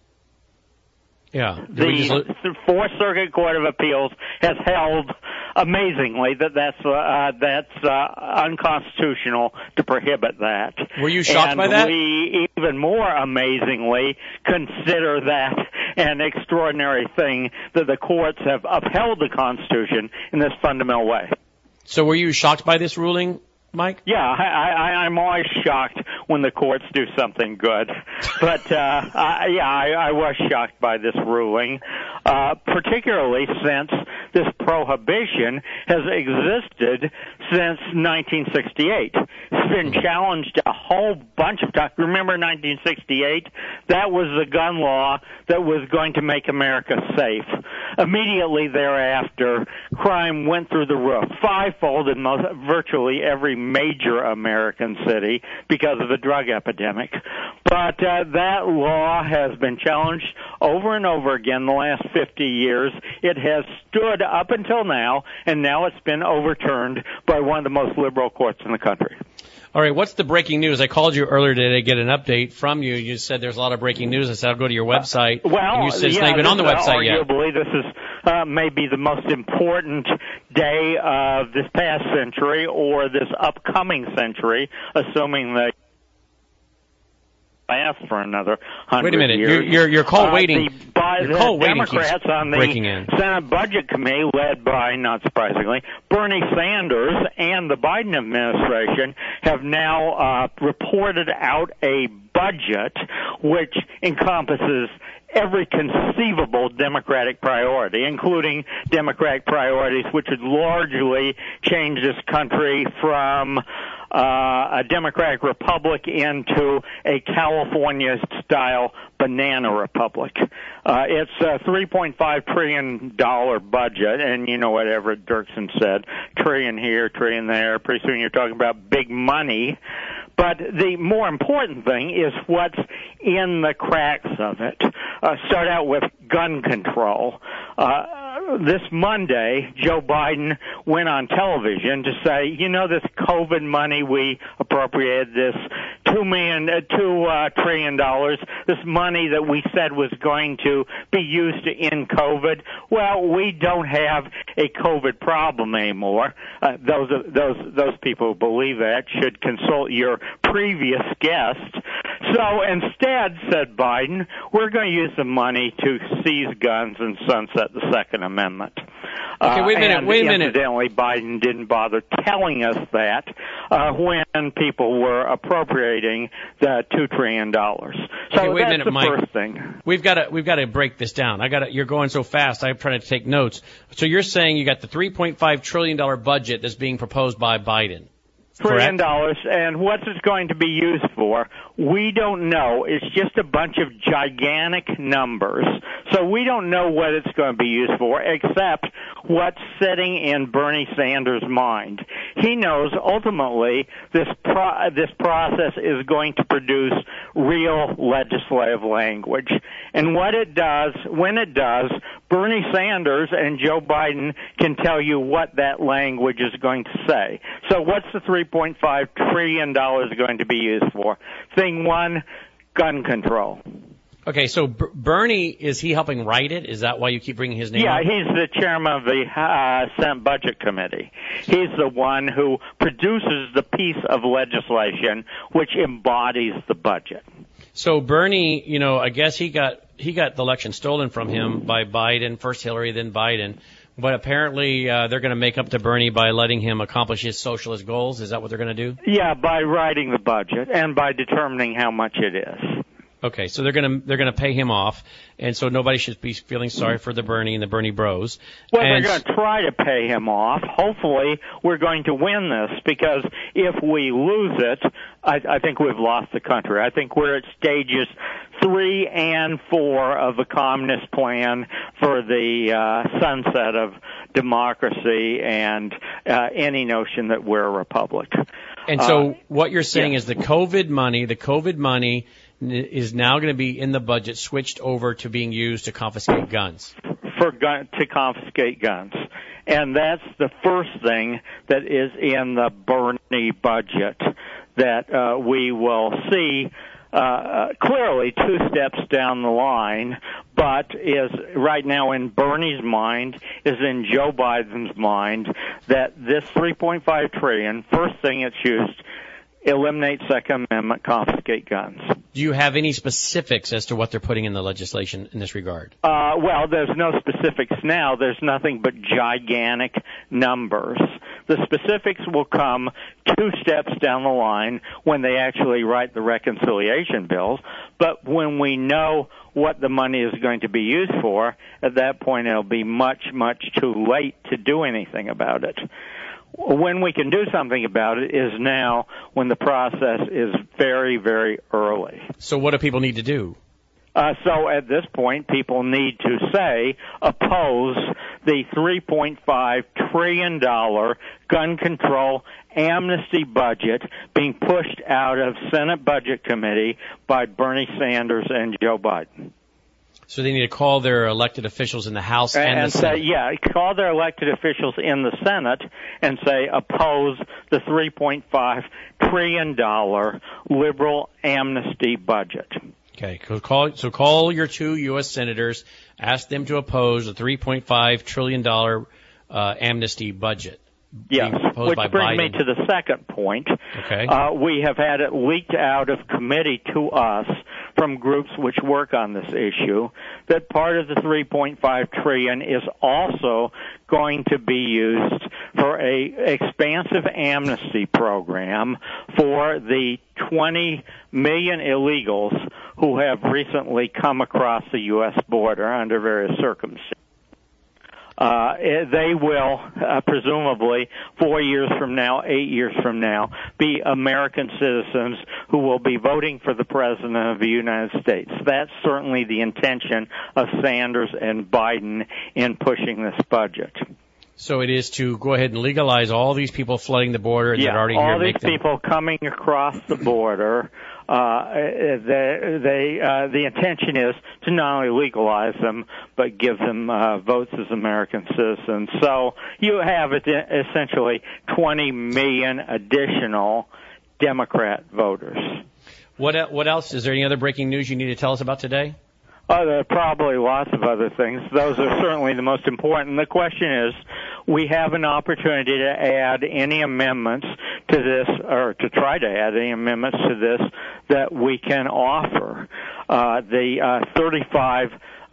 Yeah. The Fourth Circuit Court of Appeals has held amazingly that that's uh, that's uh, unconstitutional to prohibit that. Were you shocked and by that? We even more amazingly consider that an extraordinary thing that the courts have upheld the Constitution in this fundamental way. So were you shocked by this ruling, Mike? Yeah, I, I, I'm always shocked when the courts do something good. But, uh, I, yeah, I, I was shocked by this ruling, uh, particularly since this prohibition has existed since nineteen sixty-eight. It's been challenged a whole bunch of times. Remember nineteen sixty-eight? That was the gun law that was going to make America safe. Immediately thereafter, crime went through the roof, fivefold in most, virtually every major American city because of the drug epidemic. But uh, that law has been challenged over and over again the last fifty years. It has stood up until now, and now it's been overturned by one of the most liberal courts in the country. All right, what's the breaking news? I called you earlier today to get an update from you. You said there's a lot of breaking news. I said I'll go to your website. Uh, well, and you said it's yeah, not even on the website arguably, yet. Arguably, this is uh, maybe the most important day of this past century or this upcoming century, assuming that last for another hundred Wait a minute. years. You're, you're, you're call uh, waiting. The, by your the call waiting Democrats keeps on the breaking in. Senate Budget Committee, led by, not surprisingly, Bernie Sanders and the Biden administration, have now uh, reported out a budget which encompasses every conceivable Democratic priority, including Democratic priorities which would largely change this country from uh, a Democratic republic into a California-style banana republic. Uh, it's a three point five trillion dollars budget, and you know what Everett Dirksen said, trillion here, trillion there. Pretty soon you're talking about big money. But the more important thing is what's in the cracks of it. Uh, start out with gun control. Uh, this Monday, Joe Biden went on television to say, you know, this COVID money we appropriated, this two million, uh, two uh, trillion dollars, this money that we said was going to be used to end COVID. Well, we don't have a COVID problem anymore. Uh, those those those people who believe that should consult your previous guest. So instead, said Biden, we're going to use the money to seize guns and sunset the Second Amendment. Okay, wait a minute, and wait a minute. Incidentally, Biden didn't bother telling us that uh, when people were appropriating the two trillion dollars. So okay, wait that's a minute, the Mike. first thing. We've got to we've got to break this down. I got to, you're going so fast. I'm trying to take notes. So you're saying you got the three point five trillion dollars budget that's being proposed by Biden. Trillion dollars, and what's it going to be used for? We don't know. It's just a bunch of gigantic numbers. So we don't know what it's going to be used for, except what's sitting in Bernie Sanders' mind. He knows ultimately this pro- this process is going to produce real legislative language. And what it does, when it does, Bernie Sanders and Joe Biden can tell you what that language is going to say. So what's the three point five trillion dollars going to be used for? Thing one, gun control. Okay, so B- Bernie, is he helping write it? Is that why you keep bringing his name Yeah, up? he's the chairman of the uh, Senate Budget Committee. He's the one who produces the piece of legislation which embodies the budget. So Bernie, you know, I guess he got he got the election stolen from him by Biden, first Hillary, then Biden. But apparently uh, they're going to make up to Bernie by letting him accomplish his socialist goals. Is that what they're going to do? Yeah, by writing the budget and by determining how much it is. Okay, so they're going to they're going to pay him off, and so nobody should be feeling sorry for the Bernie and the Bernie Bros. Well, and they're going to try to pay him off. Hopefully, we're going to win this, because if we lose it, I, I think we've lost the country. I think we're at stages three and four of the communist plan for the uh, sunset of democracy and uh, any notion that we're a republic. And so uh, what you're saying yeah. is the COVID money, the COVID money is now going to be in the budget switched over to being used to confiscate guns. For gun, to confiscate guns. And that's the first thing that is in the Bernie budget that uh, we will see uh, clearly two steps down the line, but is right now in Bernie's mind, is in Joe Biden's mind, that this three point five trillion dollars, first thing it's used, eliminate Second Amendment, confiscate guns. Do you have any specifics as to what they're putting in the legislation in this regard? Uh, well, there's no specifics now. There's nothing but gigantic numbers. The specifics will come two steps down the line when they actually write the reconciliation bills. But when we know what the money is going to be used for, at that point it'll be much, much too late to do anything about it. When we can do something about it is now, when the process is very, very early. So what do people need to do? Uh, so at this point, people need to say, oppose the three point five trillion dollars gun control amnesty budget being pushed out of Senate Budget Committee by Bernie Sanders and Joe Biden. So they need to call their elected officials in the House and, and the Senate. say, yeah, call their elected officials in the Senate and say, oppose the three point five trillion dollars liberal amnesty budget. Okay, so call, so call your two U S senators, ask them to oppose the three point five trillion dollars uh, amnesty budget. Yes, which brings Biden. me to the second point. Okay. Uh, we have had it leaked out of committee to us from groups which work on this issue that part of the three point five trillion dollars is also going to be used for a expansive amnesty program for the twenty million illegals who have recently come across the U S border under various circumstances. Uh, they will, uh, presumably, four years from now, eight years from now, be American citizens who will be voting for the President of the United States. That's certainly the intention of Sanders and Biden in pushing this budget. So it is to go ahead and legalize all these people flooding the border and yeah, that are already all here. these make them... people coming across the border. Uh, they, they, uh, the intention is to not only legalize them, but give them uh, votes as American citizens. So you have essentially twenty million additional Democrat voters. What what else? Is there any other breaking news you need to tell us about today? Oh, there are probably lots of other things. Those are certainly the most important. The question is, we have an opportunity to add any amendments to this, or to try to add any amendments to this that we can offer. Uh, the uh, thirty-five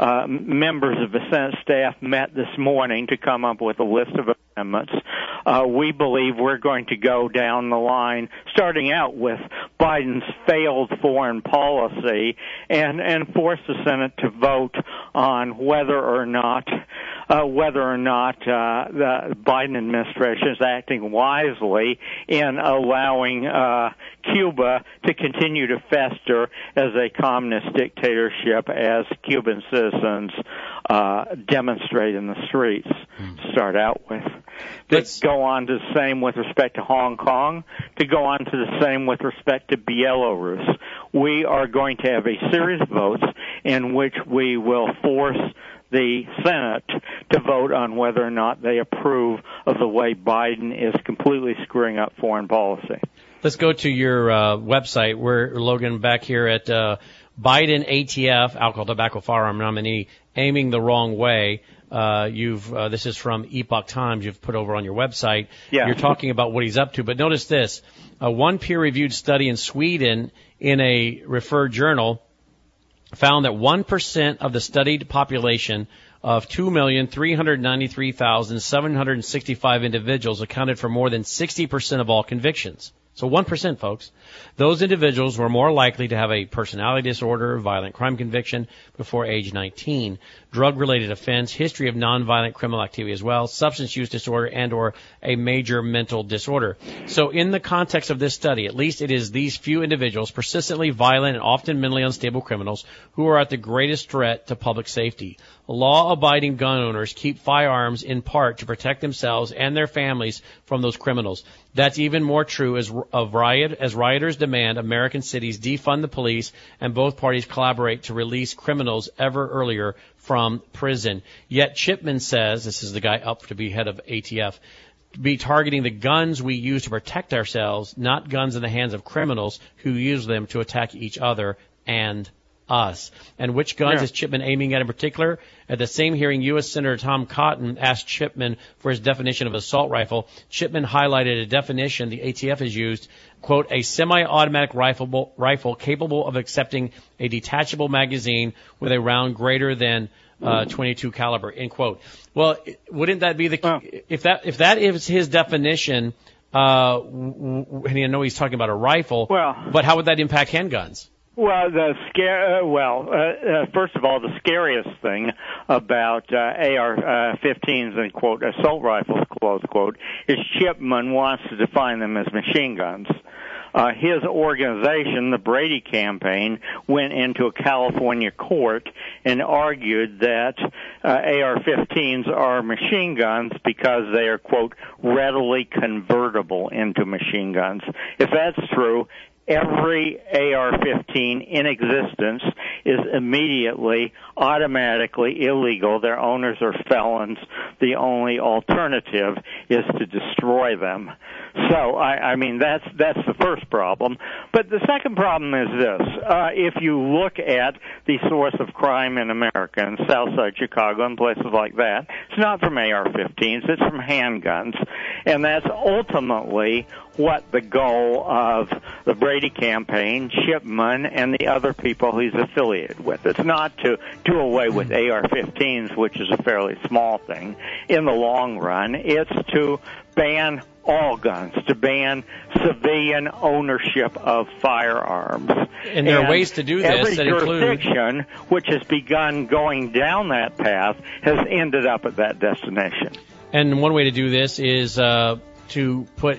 uh, members of the Senate staff met this morning to come up with a list of amendments. Uh, we believe we're going to go down the line, starting out with Biden's failed foreign policy, and, and force the Senate to vote on whether or not uh, whether or not uh, the Biden administration is acting wisely in allowing uh, Cuba to continue to fester as a communist dictatorship, as Cuban citizens uh, demonstrate in the streets. Mm. To start out with. To go on to the same with respect to Hong Kong, to go on to the same with respect to Belarus. We are going to have a series of votes in which we will force the Senate to vote on whether or not they approve of the way Biden is completely screwing up foreign policy. Let's go to your uh, website. We're, Logan, back here at uh, Biden A T F, alcohol, tobacco, firearm nominee, aiming the wrong way. Uh, you've, uh, this is from Epoch Times you've put over on your website. Yeah. You're talking about what he's up to, but notice this. Uh, one peer-reviewed study in Sweden in a referred journal found that one percent of the studied population of two million three hundred ninety-three thousand seven hundred sixty-five individuals accounted for more than sixty percent of all convictions. So one percent, folks. Those individuals were more likely to have a personality disorder, violent crime conviction before age nineteen, drug-related offense, history of nonviolent criminal activity as well, substance use disorder, and or a major mental disorder. So in the context of this study, at least it is these few individuals, persistently violent and often mentally unstable criminals, who are at the greatest threat to public safety. Law-abiding gun owners keep firearms in part to protect themselves and their families from those criminals. That's even more true as of riot as rioters demand American cities defund the police and both parties collaborate to release criminals ever earlier from prison. Yet Chipman says, this is the guy up to be head of A T F, be targeting the guns we use to protect ourselves, not guns in the hands of criminals who use them to attack each other and us. And which guns yeah. is Chipman aiming at in particular? At the same hearing, U S Senator Tom Cotton asked Chipman for his definition of assault rifle. Chipman highlighted a definition the A T F has used, quote, a semi-automatic rifle, rifle capable of accepting a detachable magazine with a round greater than uh, twenty-two caliber, end quote. Well, wouldn't that be the, oh. if that, if that is his definition, uh, and I know he's talking about a rifle, well, but how would that impact handguns? Well, the scare. Uh, well, uh, uh, first of all, the scariest thing about uh, A R fifteens and quote assault rifles close quote is Chipman wants to define them as machine guns. Uh, his organization, the Brady Campaign, went into a California court and argued that uh, A R fifteens are machine guns because they are quote readily convertible into machine guns. If that's true, every A R fifteen in existence is immediately, automatically illegal. Their owners are felons. The only alternative is to destroy them. So, I, I mean, that's that's the first problem. But the second problem is this. Uh, if you look at the source of crime in America, in Southside Chicago and places like that, it's not from A R fifteens, it's from handguns. And that's ultimately what the goal of the Brady Campaign, Chipman, and the other people he's affiliated with. It's not to do away with A R fifteens, which is a fairly small thing in the long run. It's to ban all guns, to ban civilian ownership of firearms. And there and are ways to do this every that jurisdiction include... which has begun going down that path has ended up at that destination. And one way to do this is uh, to put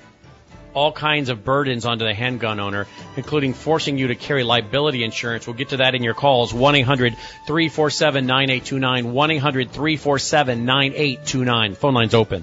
all kinds of burdens onto the handgun owner, including forcing you to carry liability insurance. We'll get to that in your calls. one eight hundred three four seven nine eight two nine. one eight hundred three four seven nine eight two nine. Phone line's open.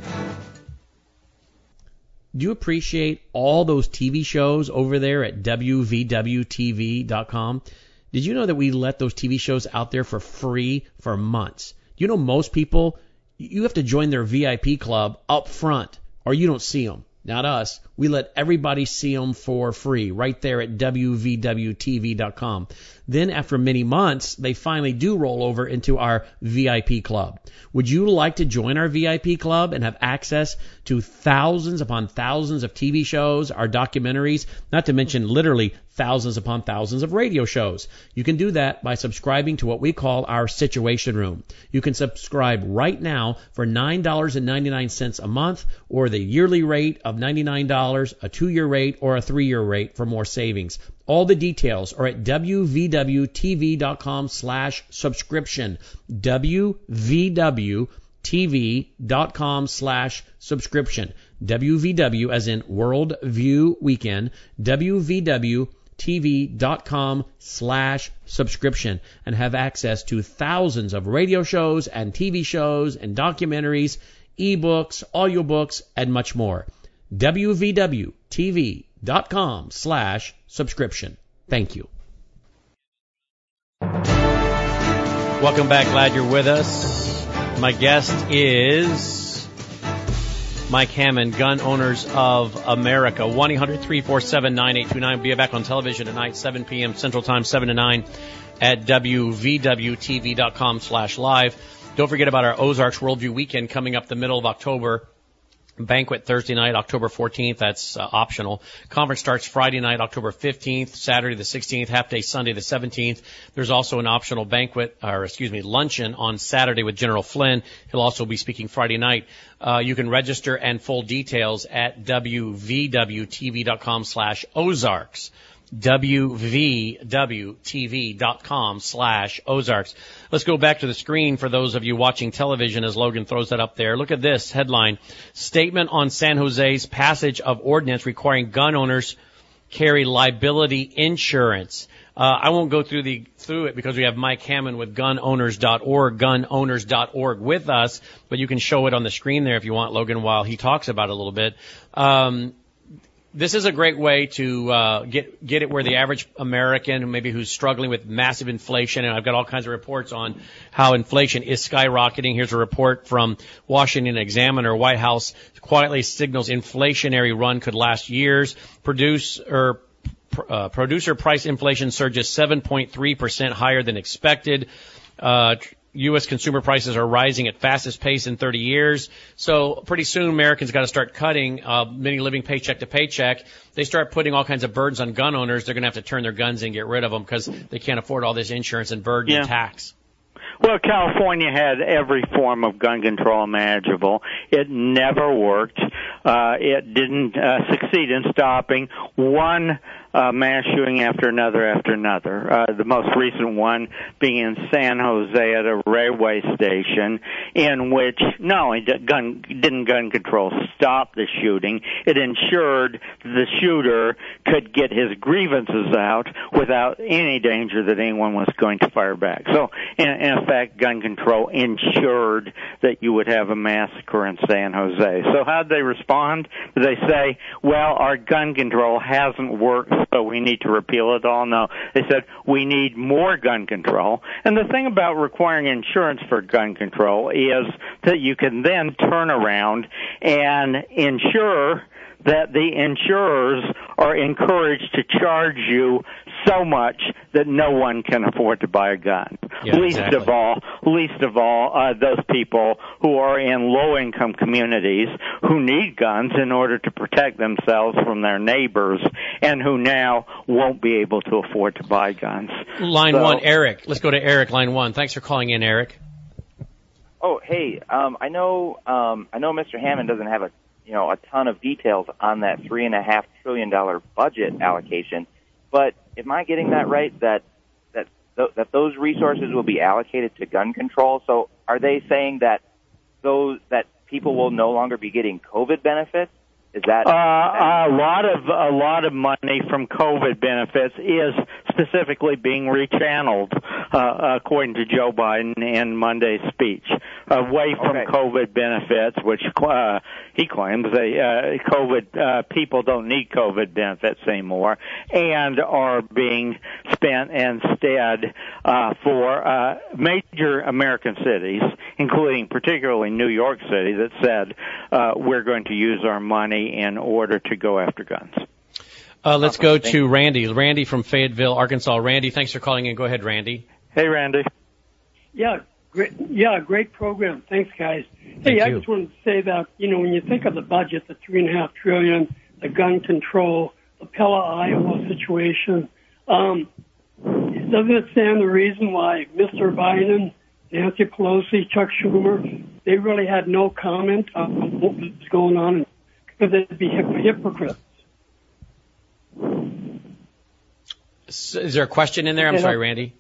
Do you appreciate all those T V shows over there at W V W T V dot com? Did you know that we let those T V shows out there for free for months? Do you know most people, you have to join their V I P club up front or you don't see them. not us. We let everybody see them for free right there at W V W T V dot com. Then after many months, they finally do roll over into our V I P club. Would you like to join our V I P club and have access to thousands upon thousands of T V shows, our documentaries, not to mention literally thousands upon thousands of radio shows? You can do that by subscribing to what we call our Situation Room. You can subscribe right now for nine dollars and ninety-nine cents a month, or the yearly rate of ninety-nine dollars, a two-year rate, or a three-year rate for more savings. All the details are at W V W T V dot com slash subscription. W V W T V dot com slash subscription. W V W as in World View Weekend. W V W T V dot com slash subscription, and have access to thousands of radio shows and T V shows and documentaries, ebooks, audiobooks, and much more. W V W T V dot com slash subscription. Thank you. Welcome back. Glad you're with us. My guest is Mike Hammond, Gun Owners of America. one eight hundred three four seven nine eight two nine. Be back on television tonight, seven p.m. Central Time, seven to nine at W V W T V dot com slash live. Don't forget about our Ozarks Worldview Weekend coming up the middle of October. Banquet Thursday night, October fourteenth. That's uh, optional. Conference starts Friday night, October fifteenth, Saturday the sixteenth, half day Sunday the seventeenth. There's also an optional banquet, or excuse me, luncheon on Saturday with General Flynn. He'll also be speaking Friday night. Uh, you can register and full details at W V W T V dot com slash Ozarks. W V W T V dot com slash Ozarks. Let's go back to the screen for those of you watching television as Logan throws that up there. Look at this headline. Statement on San Jose's passage of ordinance requiring gun owners carry liability insurance. Uh, I won't go through the through it because we have Mike Hammond with gun owners dot org, gun owners dot org with us, but you can show it on the screen there if you want, Logan, while he talks about it a little bit. Um, This is a great way to uh, get get it where the average American, maybe who's struggling with massive inflation, and I've got all kinds of reports on how inflation is skyrocketing. Here's a report from Washington Examiner. White House quietly signals inflationary run could last years. Produce or uh, producer price inflation surges seven point three percent higher than expected. Uh, U S consumer prices are rising at fastest pace in thirty years. So pretty soon Americans got to start cutting, uh, many living paycheck to paycheck. They start putting all kinds of burdens on gun owners. They're going to have to turn their guns in and get rid of them because they can't afford all this insurance and burden yeah. and tax. Well, California had every form of gun control imaginable. It never worked. Uh, it didn't uh, succeed in stopping one uh, mass shooting after another after another. Uh, the most recent one being in San Jose at a railway station, in which not only did gun, didn't gun control stop the shooting, it ensured the shooter could get his grievances out without any danger that anyone was going to fire back. So, in, in effect, gun control ensured that you would have a massacre in San Jose. So how did they respond? Did they say, well, our gun control hasn't worked, so we need to repeal it all? No. They said, we need more gun control. And the thing about requiring insurance for gun control is that you can then turn around and ensure that the insurers are encouraged to charge you so much that no one can afford to buy a gun. Yeah, least exactly. of all, least of all, uh, those people who are in low-income communities who need guns in order to protect themselves from their neighbors and who now won't be able to afford to buy guns. Line so, one, Eric. Let's go to Eric, line one. Thanks for calling in, Eric. Oh, hey, um, I know, um, I know Mister Hammond doesn't have a, you know, a ton of details on that three and a half trillion dollar budget allocation, but am I getting that right? That that th- that those resources will be allocated to gun control. So, are they saying that those that people will no longer be getting COVID benefits? Is that, uh, that a lot of a lot of money from COVID benefits is specifically being rechanneled, uh, according to Joe Biden in Monday's speech, away from okay. COVID benefits, which uh, he claims they uh, COVID uh, people don't need COVID benefits anymore, and are being spent instead uh, for uh, major American cities, including particularly New York City, that said uh, we're going to use our money money in order to go after guns. Uh, let's go to Randy. Randy from Fayetteville, Arkansas. Randy, thanks for calling in. Go ahead, Randy. Hey, Randy. Yeah, great. Yeah, great program. Thanks, guys. Thank hey, I you. just wanted to say that, you know, when you think of the budget, the three and a half trillion, the gun control, the Pella, Iowa situation, um, doesn't it stand the reason why Mister Biden, Nancy Pelosi, Chuck Schumer, they really had no comment on what was going on because they'd be hypocrites. Is there a question in there? I'm Yeah. sorry, Randy.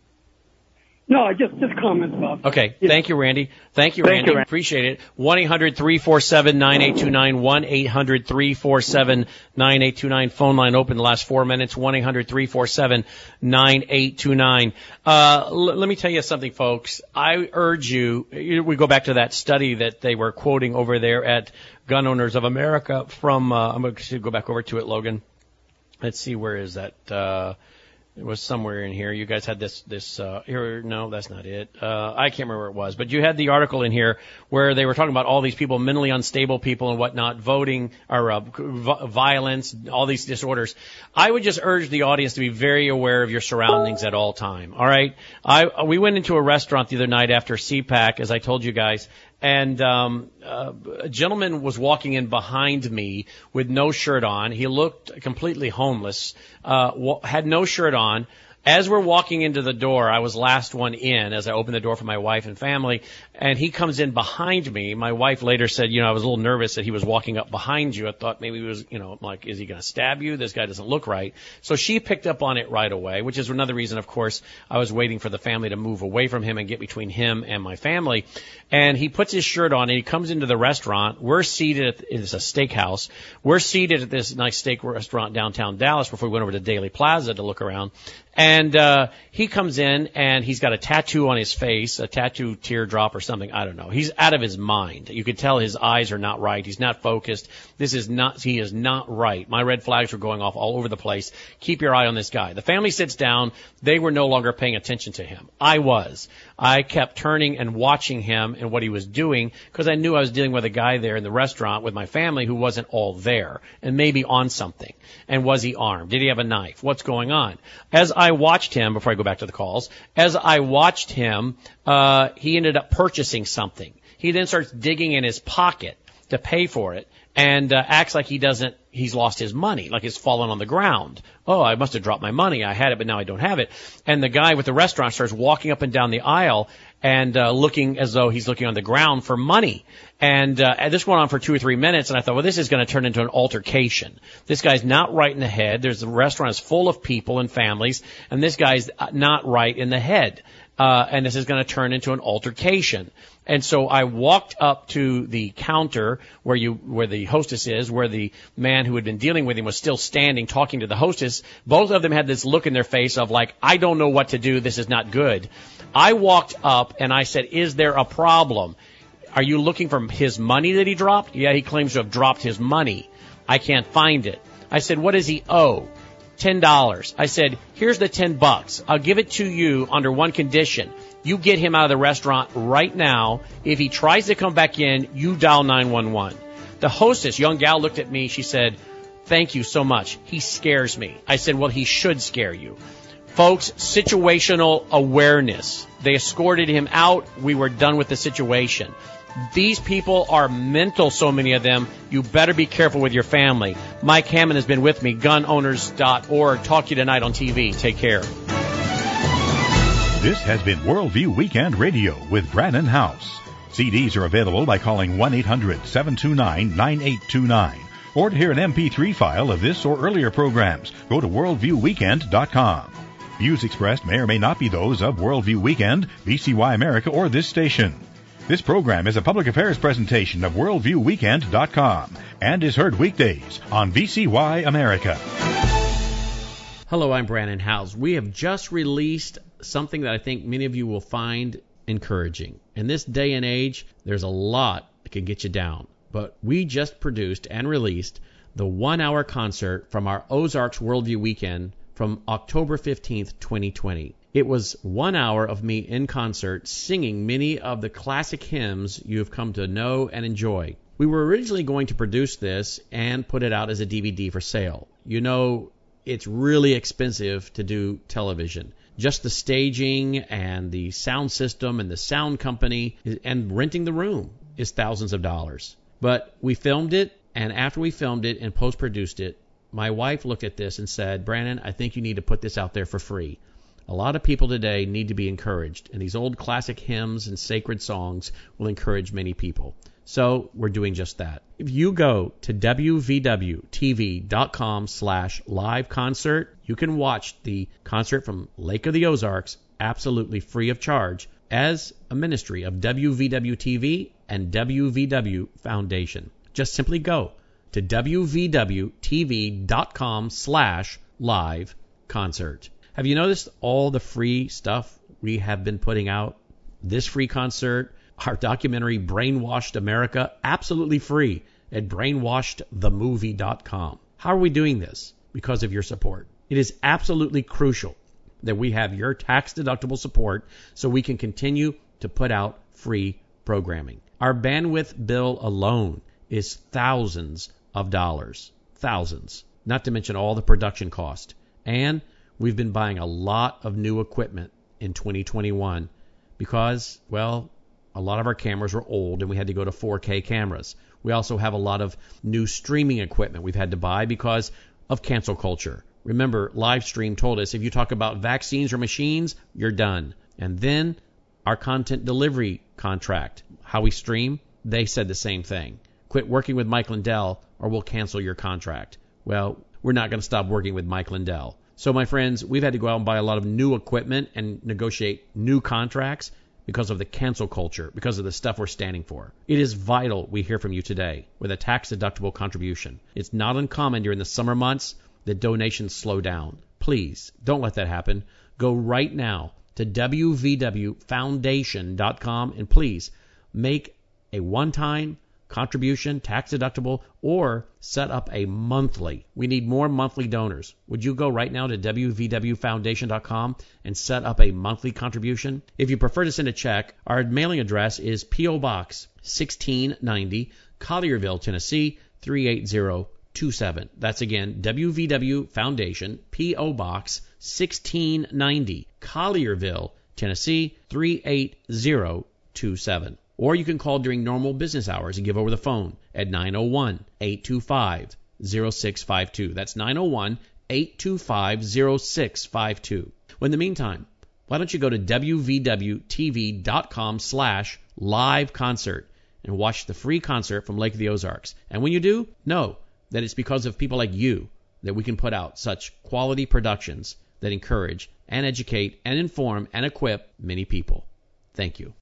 No, just just comments about that. Okay. Yeah. Thank you, Randy. Thank you, Thank Randy. you, Randy. Appreciate it. one eight hundred three four seven nine eight two nine. one eight hundred three four seven nine eight two nine. Phone line open the last four minutes. one eight hundred three four seven nine eight two nine. Uh, l- let me tell you something, folks. I urge you, we go back to that study that they were quoting over there at Gun Owners of America from, uh, I'm going to go back over to it, Logan. Let's see, where is that? Uh, It was somewhere in here. You guys had this, this, uh, here, no, that's not it. Uh, I can't remember where it was, but you had the article in here where they were talking about all these people, mentally unstable people and whatnot, voting, or, uh, v- violence, all these disorders. I would just urge the audience to be very aware of your surroundings at all time. All right. I, we went into a restaurant the other night after C PAC, as I told you guys. And um, uh, a gentleman was walking in behind me with no shirt on. He looked completely homeless, uh, w- had no shirt on. As we're walking into the door, I was last one in as I opened the door for my wife and family, and he comes in behind me. My wife later said, you know, I was a little nervous that he was walking up behind you. I thought maybe he was, you know, like, is he going to stab you? This guy doesn't look right. So she picked up on it right away, which is another reason, of course, I was waiting for the family to move away from him and get between him and my family. And he puts his shirt on and he comes into the restaurant. We're seated at, it's a steakhouse. We're seated at this nice steak restaurant downtown Dallas before we went over to Daily Plaza to look around. And uh he comes in and he's got a tattoo on his face, a tattoo teardrop or something. I don't know. He's out of his mind. You could tell his eyes are not right. He's not focused. This is not, he is not right. My red flags were going off all over the place. Keep your eye on this guy. The family sits down. They were no longer paying attention to him. I was. I kept turning and watching him and what he was doing because I knew I was dealing with a guy there in the restaurant with my family who wasn't all there and maybe on something. And was he armed? Did he have a knife? What's going on? As I watched him, before I go back to the calls, as I watched him, uh, he ended up purchasing something. He then starts digging in his pocket to pay for it and uh, acts like he doesn't, he's lost his money, like it's fallen on the ground. Oh, I must have dropped my money. I had it, but now I don't have it. And the guy with the restaurant starts walking up and down the aisle and uh, looking as though he's looking on the ground for money. And uh, this went on for two or three minutes, and I thought, well, this is going to turn into an altercation. This guy's not right in the head. There's the restaurant is full of people and families, and this guy's not right in the head. Uh, and this is going to turn into an altercation. And so I walked up to the counter where you, where the hostess is, where the man who had been dealing with him was still standing talking to the hostess. Both of them had this look in their face of like, I don't know what to do. This is not good. I walked up and I said, is there a problem? Are you looking for his money that he dropped? Yeah, he claims to have dropped his money. I can't find it. I said, what does he owe? Ten dollars. I said, here's the ten bucks. I'll give it to you under one condition. You get him out of the restaurant right now. If he tries to come back in, you dial nine one one. The hostess, young gal, looked at me. She said, thank you so much. He scares me. I said, well, he should scare you. Folks, situational awareness. They escorted him out. We were done with the situation. These people are mental, so many of them. You better be careful with your family. Mike Hammond has been with me, gun owners dot org. Talk to you tonight on T V. Take care. This has been Worldview Weekend Radio with Brannon House. C Ds are available by calling one eight hundred seven two nine nine eight two nine. Or to hear an M P three file of this or earlier programs, go to worldview weekend dot com. Views expressed may or may not be those of Worldview Weekend, V C Y America, or this station. This program is a public affairs presentation of worldview weekend dot com and is heard weekdays on V C Y America. Hello, I'm Brannon Howes. We have just released something that I think many of you will find encouraging. In this day and age, there's a lot that can get you down. But we just produced and released the one-hour concert from our Ozarks Worldview Weekend from October fifteenth, twenty twenty. It was one hour of me in concert singing many of the classic hymns you have come to know and enjoy. We were originally going to produce this and put it out as a D V D for sale. You know, it's really expensive to do television. Just the staging and the sound system and the sound company and renting the room is thousands of dollars. But we filmed it, and after we filmed it and post-produced it, my wife looked at this and said, Brandon, I think you need to put this out there for free. A lot of people today need to be encouraged, and these old classic hymns and sacred songs will encourage many people. So we're doing just that. If you go to w v w t v dot com slash live concert, you can watch the concert from Lake of the Ozarks absolutely free of charge as a ministry of W V W T V and W V W Foundation. Just simply go to w v w t v dot com slash live concert. Have you noticed all the free stuff we have been putting out? This free concert, our documentary Brainwashed America, absolutely free at brainwashed the movie dot com. How are we doing this? Because of your support. It is absolutely crucial that we have your tax-deductible support so we can continue to put out free programming. Our bandwidth bill alone is thousands of dollars. Thousands. Not to mention all the production cost. And we've been buying a lot of new equipment in twenty twenty-one because, well, a lot of our cameras were old and we had to go to four K cameras. We also have a lot of new streaming equipment we've had to buy because of cancel culture. Remember, Livestream told us if you talk about vaccines or machines, you're done. And then our content delivery contract, how we stream, they said the same thing. Quit working with Mike Lindell or we'll cancel your contract. Well, we're not going to stop working with Mike Lindell. So, my friends, we've had to go out and buy a lot of new equipment and negotiate new contracts because of the cancel culture, because of the stuff we're standing for. It is vital we hear from you today with a tax-deductible contribution. It's not uncommon during the summer months that donations slow down. Please, don't let that happen. Go right now to w v w foundation dot com and please make a one-time contribution, tax-deductible, or set up a monthly. We need more monthly donors. Would you go right now to w v w foundation dot com and set up a monthly contribution? If you prefer to send a check, our mailing address is P O Box sixteen ninety, Collierville, Tennessee three eight zero two seven. That's again W V W Foundation, P O Box sixteen ninety, Collierville, Tennessee three eight zero two seven. Or you can call during normal business hours and give over the phone at nine oh one, eight two five, oh six five two. That's nine oh one, eight two five, oh six five two. Well, in the meantime, why don't you go to w v w t v dot com slash live concert and watch the free concert from Lake of the Ozarks. And when you do, know that it's because of people like you that we can put out such quality productions that encourage and educate and inform and equip many people. Thank you.